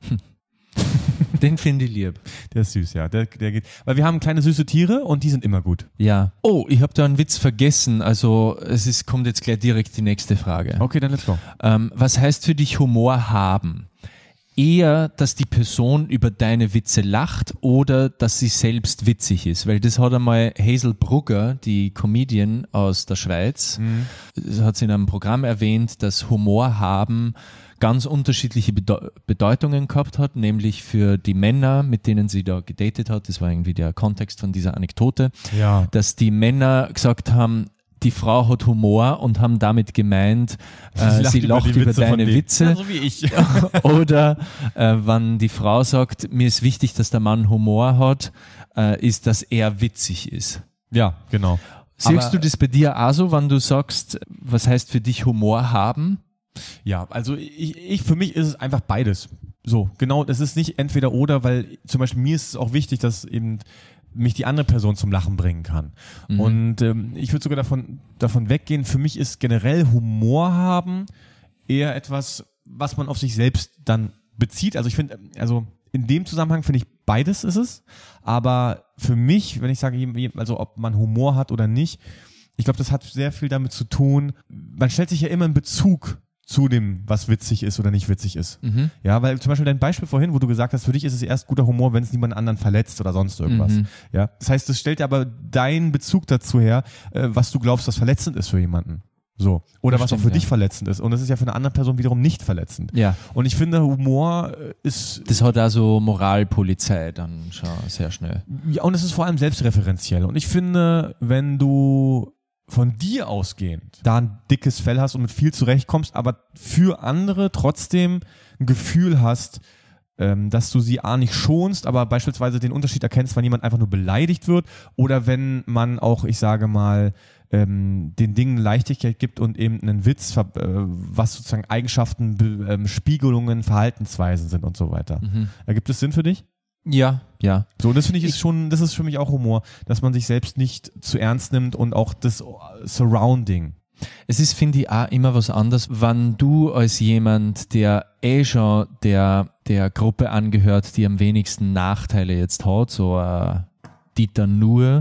Den finde ich lieb. Der ist süß, ja. Der, der geht. Weil wir haben kleine süße Tiere und die sind immer gut. Ja. Oh, ich habe da einen Witz vergessen. Also es ist, kommt jetzt gleich direkt die nächste Frage. Okay, dann let's go. Ähm, was heißt für dich Humor haben? Eher, dass die Person über deine Witze lacht oder dass sie selbst witzig ist. Weil das hat einmal Hazel Brugger, die Comedian aus der Schweiz, Mhm. das hat sie in einem Programm erwähnt, dass Humor haben ganz unterschiedliche Bedeu- Bedeutungen gehabt hat, nämlich für die Männer, mit denen sie da gedatet hat, das war irgendwie der Kontext von dieser Anekdote, Ja. dass die Männer gesagt haben, die Frau hat Humor und haben damit gemeint, äh, sie lacht die über Witze von deine denen. Witze. Ja, so wie ich. Oder äh, wenn die Frau sagt, mir ist wichtig, dass der Mann Humor hat, äh, ist, dass er witzig ist. Ja, genau. Siehst Aber- du das bei dir auch so, wenn du sagst, was heißt für dich Humor haben? Ja, also ich, ich für mich ist es einfach beides. So, genau, das ist nicht entweder oder, weil zum Beispiel mir ist es auch wichtig, dass eben mich die andere Person zum Lachen bringen kann. Mhm. Und ähm, ich würde sogar davon, davon weggehen, für mich ist generell Humor haben eher etwas, was man auf sich selbst dann bezieht. Also ich finde, also in dem Zusammenhang finde ich beides ist es, aber für mich, wenn ich sage, also ob man Humor hat oder nicht, ich glaube, das hat sehr viel damit zu tun, man stellt sich ja immer in Bezug zu dem, was witzig ist oder nicht witzig ist. Mhm. Ja, weil zum Beispiel dein Beispiel vorhin, wo du gesagt hast, für dich ist es erst guter Humor, wenn es niemand anderen verletzt oder sonst irgendwas. Mhm. Ja, das heißt, das stellt aber deinen Bezug dazu her, äh, was du glaubst, was verletzend ist für jemanden. So. Oder Das was stimmt, auch für ja. dich verletzend ist. Und das ist ja für eine andere Person wiederum nicht verletzend. Ja, Und ich finde, Humor äh, ist, das hat also Moralpolizei dann schon sehr schnell. ja, und es ist vor allem selbstreferenziell. Und ich finde, wenn du von dir ausgehend da ein dickes Fell hast und mit viel zurechtkommst, aber für andere trotzdem ein Gefühl hast, ähm, dass du sie A nicht schonst, aber beispielsweise den Unterschied erkennst, wenn jemand einfach nur beleidigt wird oder wenn man auch, ich sage mal, ähm, den Dingen Leichtigkeit gibt und eben einen Witz, ver- äh, was sozusagen Eigenschaften, Be- ähm, Spiegelungen, Verhaltensweisen sind und so weiter. Mhm. Ergibt es Sinn für dich? Ja, ja. So, das finde ich ist schon, das ist für mich auch Humor, dass man sich selbst nicht zu ernst nimmt und auch das Surrounding. Es ist, finde ich, auch immer was anderes, wenn du als jemand, der eh schon der, der Gruppe angehört, die am wenigsten Nachteile jetzt hat, so ein Dieter Nuhr,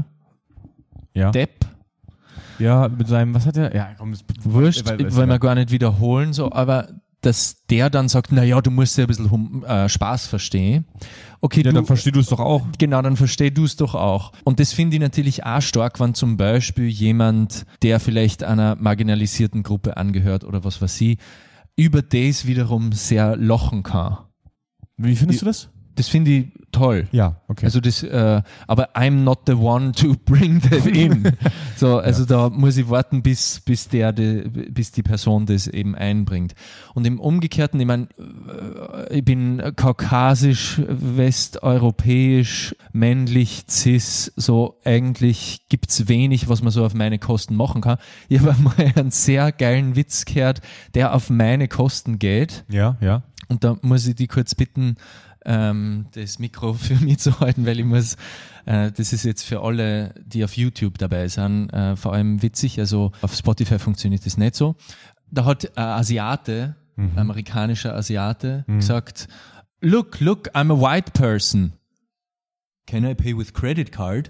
Ja. Depp, Ja, mit seinem, was hat er? Ja, komm, das wurscht, weil- weil- wollen wir gar nicht wiederholen, so, aber dass der dann sagt, na ja, du musst ja ein bisschen hum, äh, Spaß verstehen. Okay, Ja, du, dann verstehst du es doch auch. Genau, dann versteh du es doch auch. Und das finde ich natürlich auch stark, wenn zum Beispiel jemand, der vielleicht einer marginalisierten Gruppe angehört oder was weiß ich, über das wiederum sehr lochen kann. Wie findest du das? Das finde ich toll. Ja, okay. Also das, äh, aber I'm not the one to bring that in. So, also Ja. da muss ich warten, bis, bis der, de, bis die Person das eben einbringt. Und im Umgekehrten, ich meine, ich bin kaukasisch, westeuropäisch, männlich, cis, so eigentlich gibt's wenig, was man so auf meine Kosten machen kann. Ich habe mal einen sehr geilen Witz gehört, der auf meine Kosten geht. ja, ja. Und da muss ich die kurz bitten, ähm, das Mikro für mich zu halten, weil ich muss, äh, das ist jetzt für alle, die auf YouTube dabei sind, äh, vor allem witzig, also auf Spotify funktioniert das nicht so. Da hat ein Asiate, Mhm. ein amerikanischer Asiate, Mhm. gesagt, look, look, I'm a white person. Can I pay with credit card?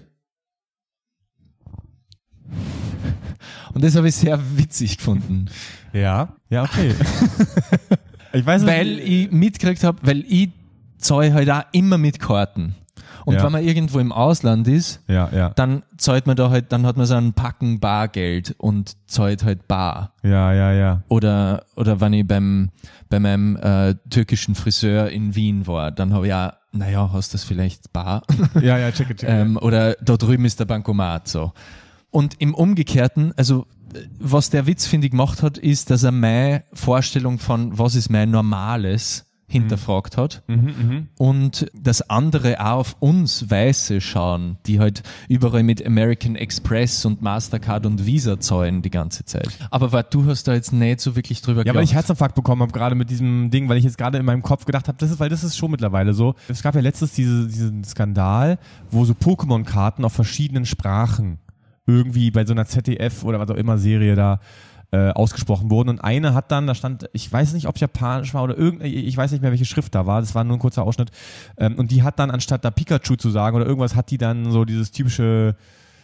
Und das habe ich sehr witzig gefunden. Ja, ja, okay. ich weiß nicht, Weil ich mitgekriegt habe, weil ich zahle halt auch immer mit Karten. Und Ja. wenn man irgendwo im Ausland ist, ja, ja, dann zahlt man da halt, dann hat man so einen Packen Bargeld und zahlt halt bar. ja, ja, ja. Oder, oder wenn ich beim, bei meinem äh, türkischen Friseur in Wien war, dann habe ich auch, naja, hast du das vielleicht bar? Ja, ja, check it, check it. ähm, oder da drüben ist der Bankomat, so. Und im Umgekehrten, also was der Witz, finde ich, gemacht hat, ist, dass er meine Vorstellung von, was ist mein Normales, hinterfragt hat Mhm, mhm. und dass andere auch auf uns Weiße schauen, die halt überall mit American Express und Mastercard und Visa zahlen die ganze Zeit. Aber warte, du hast da jetzt nicht so wirklich drüber Ja, weil ich gelacht. Herzinfarkt bekommen habe, gerade mit diesem Ding, weil ich jetzt gerade in meinem Kopf gedacht habe, das ist, weil das ist schon mittlerweile so. Es gab ja letztens diese, diesen Skandal, wo so Pokémon-Karten auf verschiedenen Sprachen irgendwie bei so einer Z D F oder was auch immer Serie da äh, ausgesprochen wurden. Und eine hat dann, da stand, ich weiß nicht, ob es japanisch war oder irgendeine, ich weiß nicht mehr, welche Schrift da war, das war nur ein kurzer Ausschnitt. Ähm, und die hat dann, anstatt da Pikachu zu sagen oder irgendwas, hat die dann so dieses typische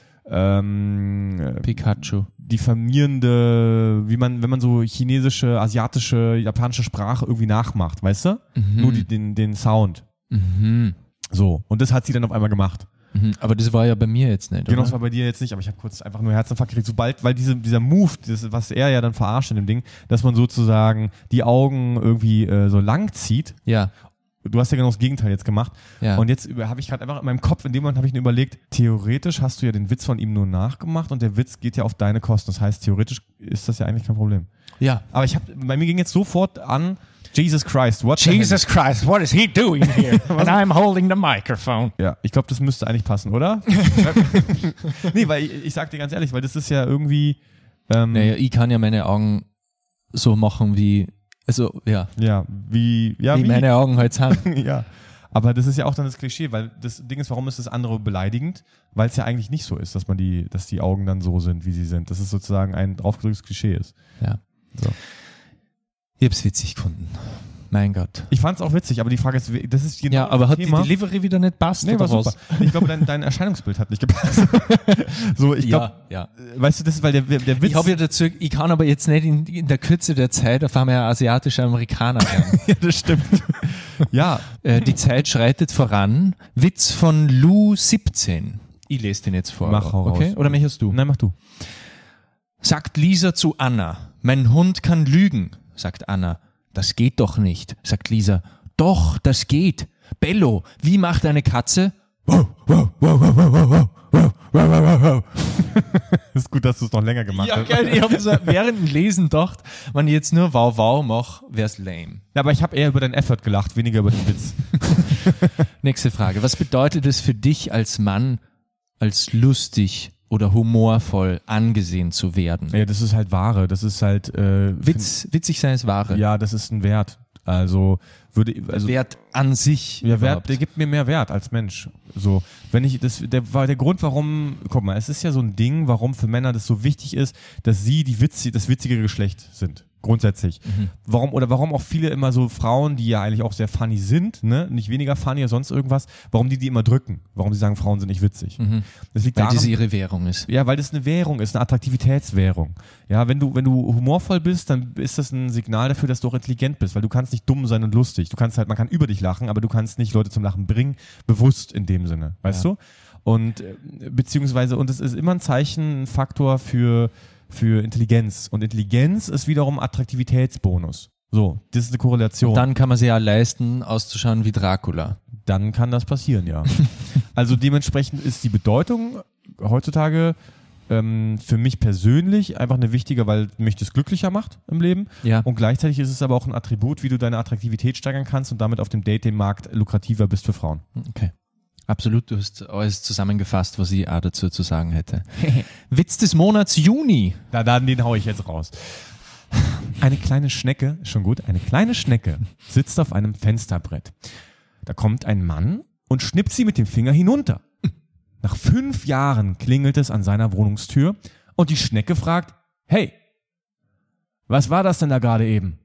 ähm, Pikachu. diffamierende, wie man, wenn man so chinesische, asiatische, japanische Sprache irgendwie nachmacht, weißt du? Mhm. Nur die, den, den Sound. Mhm. So. Und das hat sie dann auf einmal gemacht. Mhm. Aber das war ja bei mir jetzt nicht, Genau, das oder? war bei dir jetzt nicht, aber ich habe kurz einfach nur Herzinfarkt gekriegt. Sobald, weil diese, dieser Move, das, was er ja dann verarscht in dem Ding, dass man sozusagen die Augen irgendwie äh, so lang zieht. Ja, Du hast ja genau das Gegenteil jetzt gemacht. ja. Und jetzt habe ich gerade einfach in meinem Kopf, in dem Moment habe ich mir überlegt, theoretisch hast du ja den Witz von ihm nur nachgemacht und der Witz geht ja auf deine Kosten. Das heißt, theoretisch ist das ja eigentlich kein Problem. ja. Aber ich habe, bei mir ging jetzt sofort an, Jesus Christ, what the hell? Jesus Christ, what is he doing here? And I'm holding the microphone. Ja, ich glaube, das müsste eigentlich passen, oder? Nee, weil ich, ich sag dir ganz ehrlich, weil das ist ja irgendwie, ähm, Naja, ich kann ja meine Augen so machen wie, also ja, ja, wie, ja, wie wie, meine Augen halt sind. ja. Aber das ist ja auch dann das Klischee, weil das Ding ist, warum ist das andere beleidigend? Weil es ja eigentlich nicht so ist, dass man die, dass die Augen dann so sind, wie sie sind. Das ist sozusagen ein draufgedrücktes Klischee ist. Ja. So. Ich hab's witzig gefunden. Mein Gott. Ich fand's auch witzig, aber die Frage ist, das ist genau Ja, aber das hat Thema. die Delivery wieder nicht passt Nee, war oder super. was? Ich glaube, dein, dein Erscheinungsbild hat nicht gepasst. So, ich glaube, ja, ja. weißt du, das ist, weil der, der Witz. Ich habe ja dazu, ich kann aber jetzt nicht in, in der Kürze der Zeit auf einmal ein asiatischer Amerikaner werden. ja, das stimmt. Ja, äh, die Zeit schreitet voran. Witz von Lou siebzehn. Ich lese den jetzt vor. Mach hau okay? raus. Oder möchtest du? nein, mach du. Sagt Lisa zu Anna, mein Hund kann lügen, sagt Anna. Das geht doch nicht, sagt Lisa. Doch, das geht. Bello, wie macht eine Katze? Ist gut, dass du es noch länger gemacht Ja, hast. geil. Ich habe so während dem Lesen gedacht, wenn ich jetzt nur wow wow mache, wär's lame. Ja, aber ich habe eher über deinen Effort gelacht, weniger über den Witz. Nächste Frage. Was bedeutet es für dich als Mann, als lustig oder humorvoll angesehen zu werden? Ja, das ist halt Ware. Das ist halt äh, Witz, witzig sein ist Ware. find, ja, das ist ein Wert. Also würde also Wert an sich. ja, Wert, überhaupt. der gibt mir mehr Wert als Mensch. So, wenn ich das, der war der Grund, warum, guck mal, es ist ja so ein Ding, warum für Männer das so wichtig ist, dass sie die Witz, das witzigere Geschlecht sind. Grundsätzlich. Mhm. Warum, oder warum auch viele immer so Frauen, die ja eigentlich auch sehr funny sind, ne, nicht weniger funny oder sonst irgendwas, warum die die immer drücken? Warum sie sagen, Frauen sind nicht witzig? Mhm. Das liegt Weil daran, das ihre Währung ist. ja, weil das eine Währung ist, eine Attraktivitätswährung. Ja, wenn du, wenn du humorvoll bist, dann ist das ein Signal dafür, dass du auch intelligent bist, weil du kannst nicht dumm sein und lustig. Du kannst halt, man kann über dich lachen, aber du kannst nicht Leute zum Lachen bringen, bewusst in dem Sinne, weißt Ja. du? Und, äh, beziehungsweise, und es ist immer ein Zeichen, ein Faktor für, für Intelligenz. Und Intelligenz ist wiederum Attraktivitätsbonus. So, das ist eine Korrelation. Dann kann man sich ja leisten, auszuschauen wie Dracula. Dann kann das passieren, ja. Also dementsprechend ist die Bedeutung heutzutage ähm, für mich persönlich einfach eine wichtige, weil mich das glücklicher macht im Leben. Ja. Und gleichzeitig ist es aber auch ein Attribut, wie du deine Attraktivität steigern kannst und damit auf dem Dating-Markt lukrativer bist für Frauen. Okay. Absolut, du hast alles zusammengefasst, was ich auch dazu zu sagen hätte. Witz des Monats Juni. Da, dann den hau ich jetzt raus. Eine kleine Schnecke, schon gut, eine kleine Schnecke sitzt auf einem Fensterbrett. Da kommt ein Mann und schnippt sie mit dem Finger hinunter. Nach fünf Jahren klingelt es an seiner Wohnungstür und die Schnecke fragt, hey, was war das denn da gerade eben?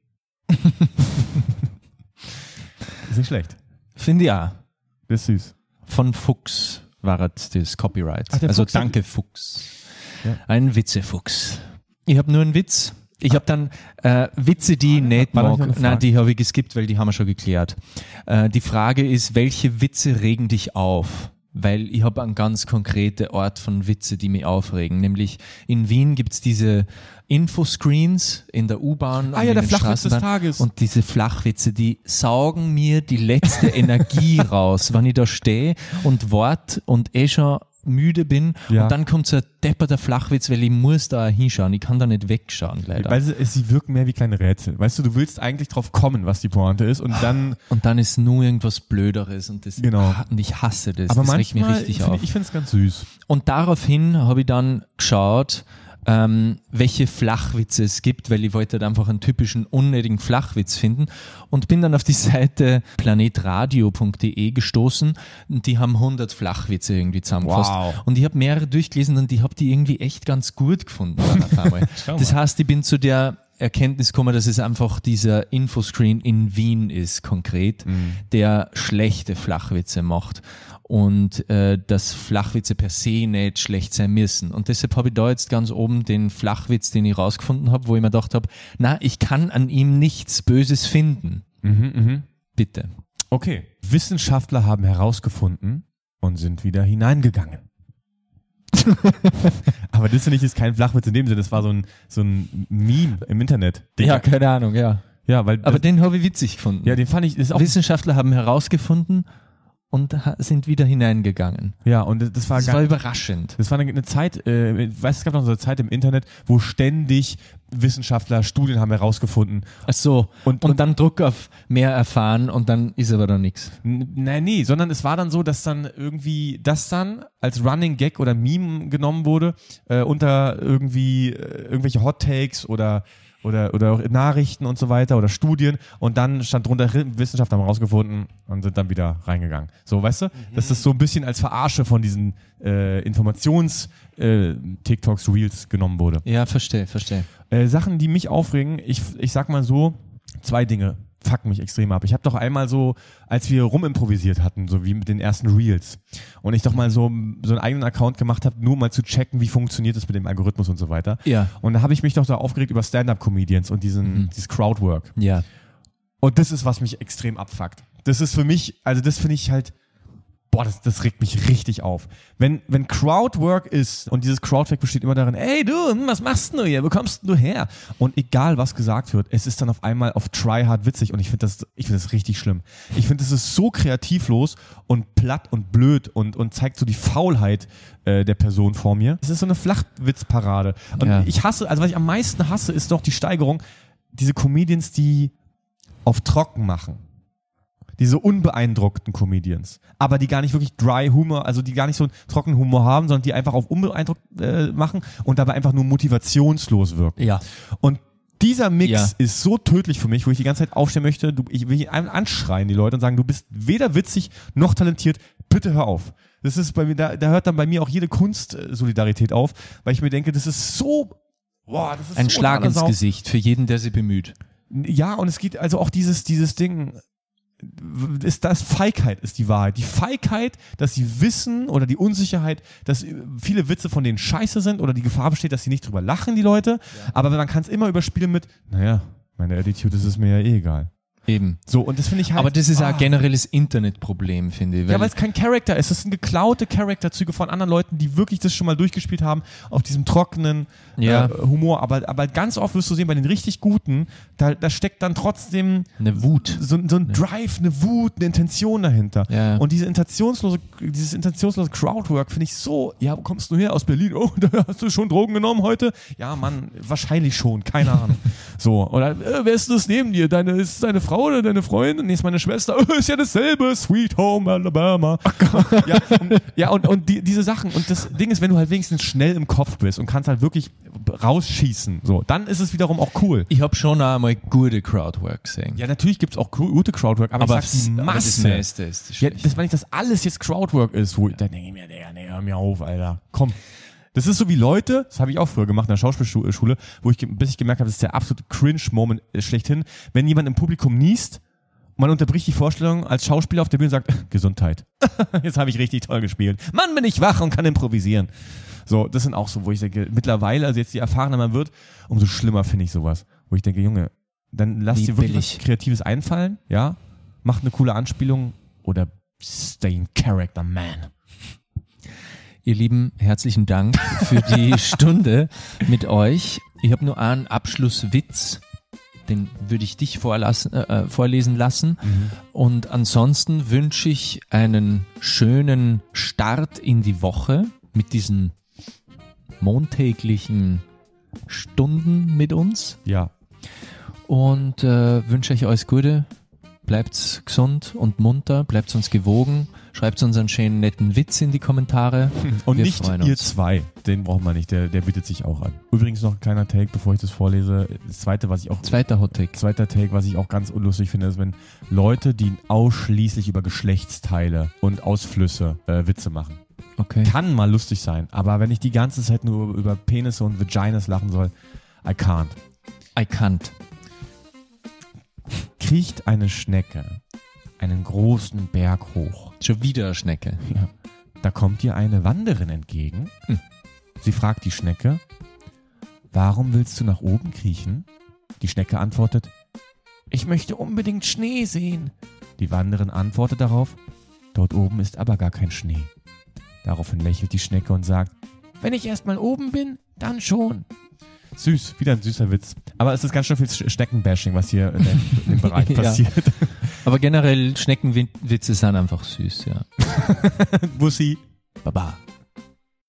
Ist nicht schlecht. Finde ich auch. Das ist süß. Von Fuchs war das, das Copyright. Ach, der also Fuchs hat- danke Fuchs. Ja. Ein Witzefuchs. Ich habe nur einen Witz. Ich habe dann äh, Witze, die ich nicht war doch noch mag. eine Frage. Nein, die habe ich geskippt, weil die haben wir schon geklärt. Äh, die Frage ist, welche Witze regen dich auf? Weil ich habe eine ganz konkrete Art von Witze, die mich aufregen. Nämlich in Wien gibt's diese Infoscreens in der U-Bahn. Ah und ja, in der den Flachwitz des Straßenbahnen. Tages. Und diese Flachwitze, die saugen mir die letzte Energie raus, wenn ich da stehe und wart und eh schon müde bin Ja. und dann kommt so ein depperter Flachwitz, weil ich muss da hinschauen, ich kann da nicht wegschauen, leider. Weil sie, sie wirken mehr wie kleine Rätsel. Weißt du, du willst eigentlich drauf kommen, was die Pointe ist und dann... Und dann ist nur irgendwas Blöderes und das Genau. und ich hasse das. Aber das regt mich manchmal, richtig find, auf. ich finde es ganz süß. Und daraufhin habe ich dann geschaut, ähm, welche Flachwitze es gibt, weil ich wollte halt einfach einen typischen unnötigen Flachwitz finden und bin dann auf die Seite planetradio punkt de gestoßen und die haben hundert Flachwitze irgendwie zusammengefasst. Wow. Und ich habe mehrere durchgelesen und ich habe die irgendwie echt ganz gut gefunden. Dann auf einmal. Das heißt, ich bin zu der Erkenntnis gekommen, dass es einfach dieser Infoscreen in Wien ist, konkret, Mhm. der schlechte Flachwitze macht. Und äh, dass Flachwitze per se nicht schlecht sein müssen. Und deshalb habe ich da jetzt ganz oben den Flachwitz, den ich rausgefunden habe, wo ich mir gedacht habe, na, ich kann an ihm nichts Böses finden. Mhm, mhm. Bitte. Okay. Wissenschaftler haben herausgefunden und sind wieder hineingegangen. Aber das finde ich ist kein Flachwitz in dem Sinne, das war so ein, so ein Meme im Internet. Ja, keine Ahnung, ja. Ja, weil Aber das, den habe ich witzig gefunden. ja, den fand ich, das ist auch, Wissenschaftler haben herausgefunden und ha- sind wieder hineingegangen. ja, und das, das war Das gar, war überraschend. das war eine, eine Zeit, äh, ich weiß, es gab noch so eine Zeit im Internet, wo ständig Wissenschaftler Studien haben herausgefunden. Ach so, Und- und, und- dann Druck auf mehr erfahren und dann ist aber da nichts. N- Nein, nee, sondern es war dann so, dass dann irgendwie das dann als Running Gag oder Meme genommen wurde, äh, unter irgendwie äh, irgendwelche Hot Takes oder oder oder auch Nachrichten und so weiter oder Studien und dann stand drunter Wissenschaftler haben rausgefunden und sind dann wieder reingegangen. So, weißt du? Dass das so ein bisschen als Verarsche von diesen äh, Informations äh, TikToks, Reels genommen wurde. Ja, verstehe, verstehe. Äh, Sachen, die mich aufregen, ich, ich sag mal so, zwei Dinge fucken mich extrem ab. Ich habe doch einmal so, als wir rumimprovisiert hatten, so wie mit den ersten Reels und ich doch mal so, so einen eigenen Account gemacht habe, nur mal zu checken, wie funktioniert es mit dem Algorithmus und so weiter. Ja. Und da habe ich mich doch da aufgeregt über Stand-Up-Comedians und diesen, Mhm. dieses Crowdwork. Ja. Und das ist, was mich extrem abfuckt. Das ist für mich, also das finde ich halt, boah, das, das regt mich richtig auf. Wenn, wenn Crowdwork ist und dieses Crowdwork besteht immer darin, ey du, hm, was machst denn du hier, wo kommst denn du her? Und egal, was gesagt wird, es ist dann auf einmal auf Tryhard witzig und ich finde das, ich finde das richtig schlimm. Ich finde, das ist so kreativlos und platt und blöd und, und zeigt so die Faulheit äh, der Person vor mir. Es ist so eine Flachwitzparade. Und Ja. ich hasse, also was ich am meisten hasse, ist doch die Steigerung, diese Comedians, die auf trocken machen. Diese unbeeindruckten Comedians. Aber die gar nicht wirklich dry Humor, also die gar nicht so einen trockenen Humor haben, sondern die einfach auf unbeeindruckt äh, machen und dabei einfach nur motivationslos wirken. Ja. Und dieser Mix Ja. ist so tödlich für mich, wo ich die ganze Zeit aufstehen möchte. Du, ich will einen anschreien, die Leute, und sagen, du bist weder witzig noch talentiert. Bitte hör auf. Das ist bei mir, da, da hört dann bei mir auch jede Kunstsolidarität auf, weil ich mir denke, das ist so, boah, das ist Ein so Schlag ins Sau. Gesicht für jeden, der sich bemüht. Ja, und es geht also auch dieses, dieses Ding, ist das Feigheit ist die Wahrheit. Die Feigheit, dass sie wissen oder die Unsicherheit, dass viele Witze von denen scheiße sind oder die Gefahr besteht, dass sie nicht drüber lachen, die Leute. Aber man kann es immer überspielen mit, naja, meine Attitude ist es mir ja eh egal. Eben. So, und das finde ich halt. Aber das ist ah. ein generelles Internetproblem, finde ich. Ja, weil es kein Charakter ist. Das sind geklaute Charakterzüge von anderen Leuten, die wirklich das schon mal durchgespielt haben, auf diesem trockenen Ja. äh, Humor. Aber, aber ganz oft wirst du sehen, bei den richtig Guten, da, da steckt dann trotzdem eine Wut. so, so ein Drive, eine Wut, eine Intention dahinter. Ja. Und diese intentionslose, dieses intentionslose Crowdwork finde ich so, ja, wo kommst du her? Aus Berlin? Oh, da hast du schon Drogen genommen heute? Ja, Mann, wahrscheinlich schon, keine Ahnung. So, oder äh, wer ist das neben dir? Deine, ist es deine Frau oder deine Freundin? Nee, ist meine Schwester. Oh, ist ja dasselbe, Sweet Home Alabama. Ja, und, ja, und, und die, diese Sachen. Und das Ding ist, wenn du halt wenigstens schnell im Kopf bist und kannst halt wirklich rausschießen, so, dann ist es wiederum auch cool. Ich habe schon einmal gute Crowdwork gesehen. Ja, natürlich gibt's auch gute Crowdwork, aber, aber, ich sag, die aber das Masse. meiste ist Ja, schlecht. das war nicht, dass alles jetzt Crowdwork ist, wo, da denke ich mir, Digga, nee, hör mir auf, Alter. Komm. Das ist so wie Leute, das habe ich auch früher gemacht in der Schauspielschule, wo ich, ge- bis ich gemerkt habe, das ist der absolute Cringe-Moment äh, schlechthin, wenn jemand im Publikum niest, man unterbricht die Vorstellung als Schauspieler auf der Bühne und sagt, Gesundheit. Jetzt habe ich richtig toll gespielt. Mann, bin ich wach und kann improvisieren. So, das sind auch so, wo ich denke, mittlerweile, also jetzt je erfahrener man wird, umso schlimmer finde ich sowas. Wo ich denke, Junge, dann lass Wie dir wirklich billig. was Kreatives einfallen, ja, mach eine coole Anspielung oder stay in character, man. Ihr Lieben, herzlichen Dank für die Stunde mit euch. Ich habe nur einen Abschlusswitz, den würde ich dich vorlassen, äh, vorlesen lassen. Mhm. Und ansonsten wünsche ich einen schönen Start in die Woche. mit diesen montäglichen Stunden mit uns Ja. und äh, wünsche euch alles Gute. Bleibt gesund und munter, bleibt uns gewogen, schreibt uns einen schönen netten Witz in die Kommentare. Und Wir nicht freuen ihr uns. zwei, den braucht man nicht, der, der bietet sich auch an. Übrigens noch ein kleiner Take, bevor ich das vorlese. Das zweite, was ich auch Zweiter Hottake. Zweiter Take, was ich auch ganz unlustig finde, ist, wenn Leute, die ausschließlich über Geschlechtsteile und Ausflüsse äh, Witze machen. Okay. Kann mal lustig sein, aber wenn ich die ganze Zeit nur über Penisse und Vaginas lachen soll, I can't. I can't. Kriecht eine Schnecke einen großen Berg hoch. Schon wieder eine Schnecke. Ja. Da kommt ihr eine Wanderin entgegen. Hm. Sie fragt die Schnecke, warum willst du nach oben kriechen? Die Schnecke antwortet, ich möchte unbedingt Schnee sehen. Die Wanderin antwortet darauf, dort oben ist aber gar kein Schnee. Daraufhin lächelt die Schnecke und sagt, wenn ich erst mal oben bin, dann schon. Süß, wieder ein süßer Witz. Aber es ist ganz schön viel Schneckenbashing, was hier in dem, in dem Bereich Ja. passiert. Aber generell Schneckenwitze sind einfach süß, ja. Bussi. Baba.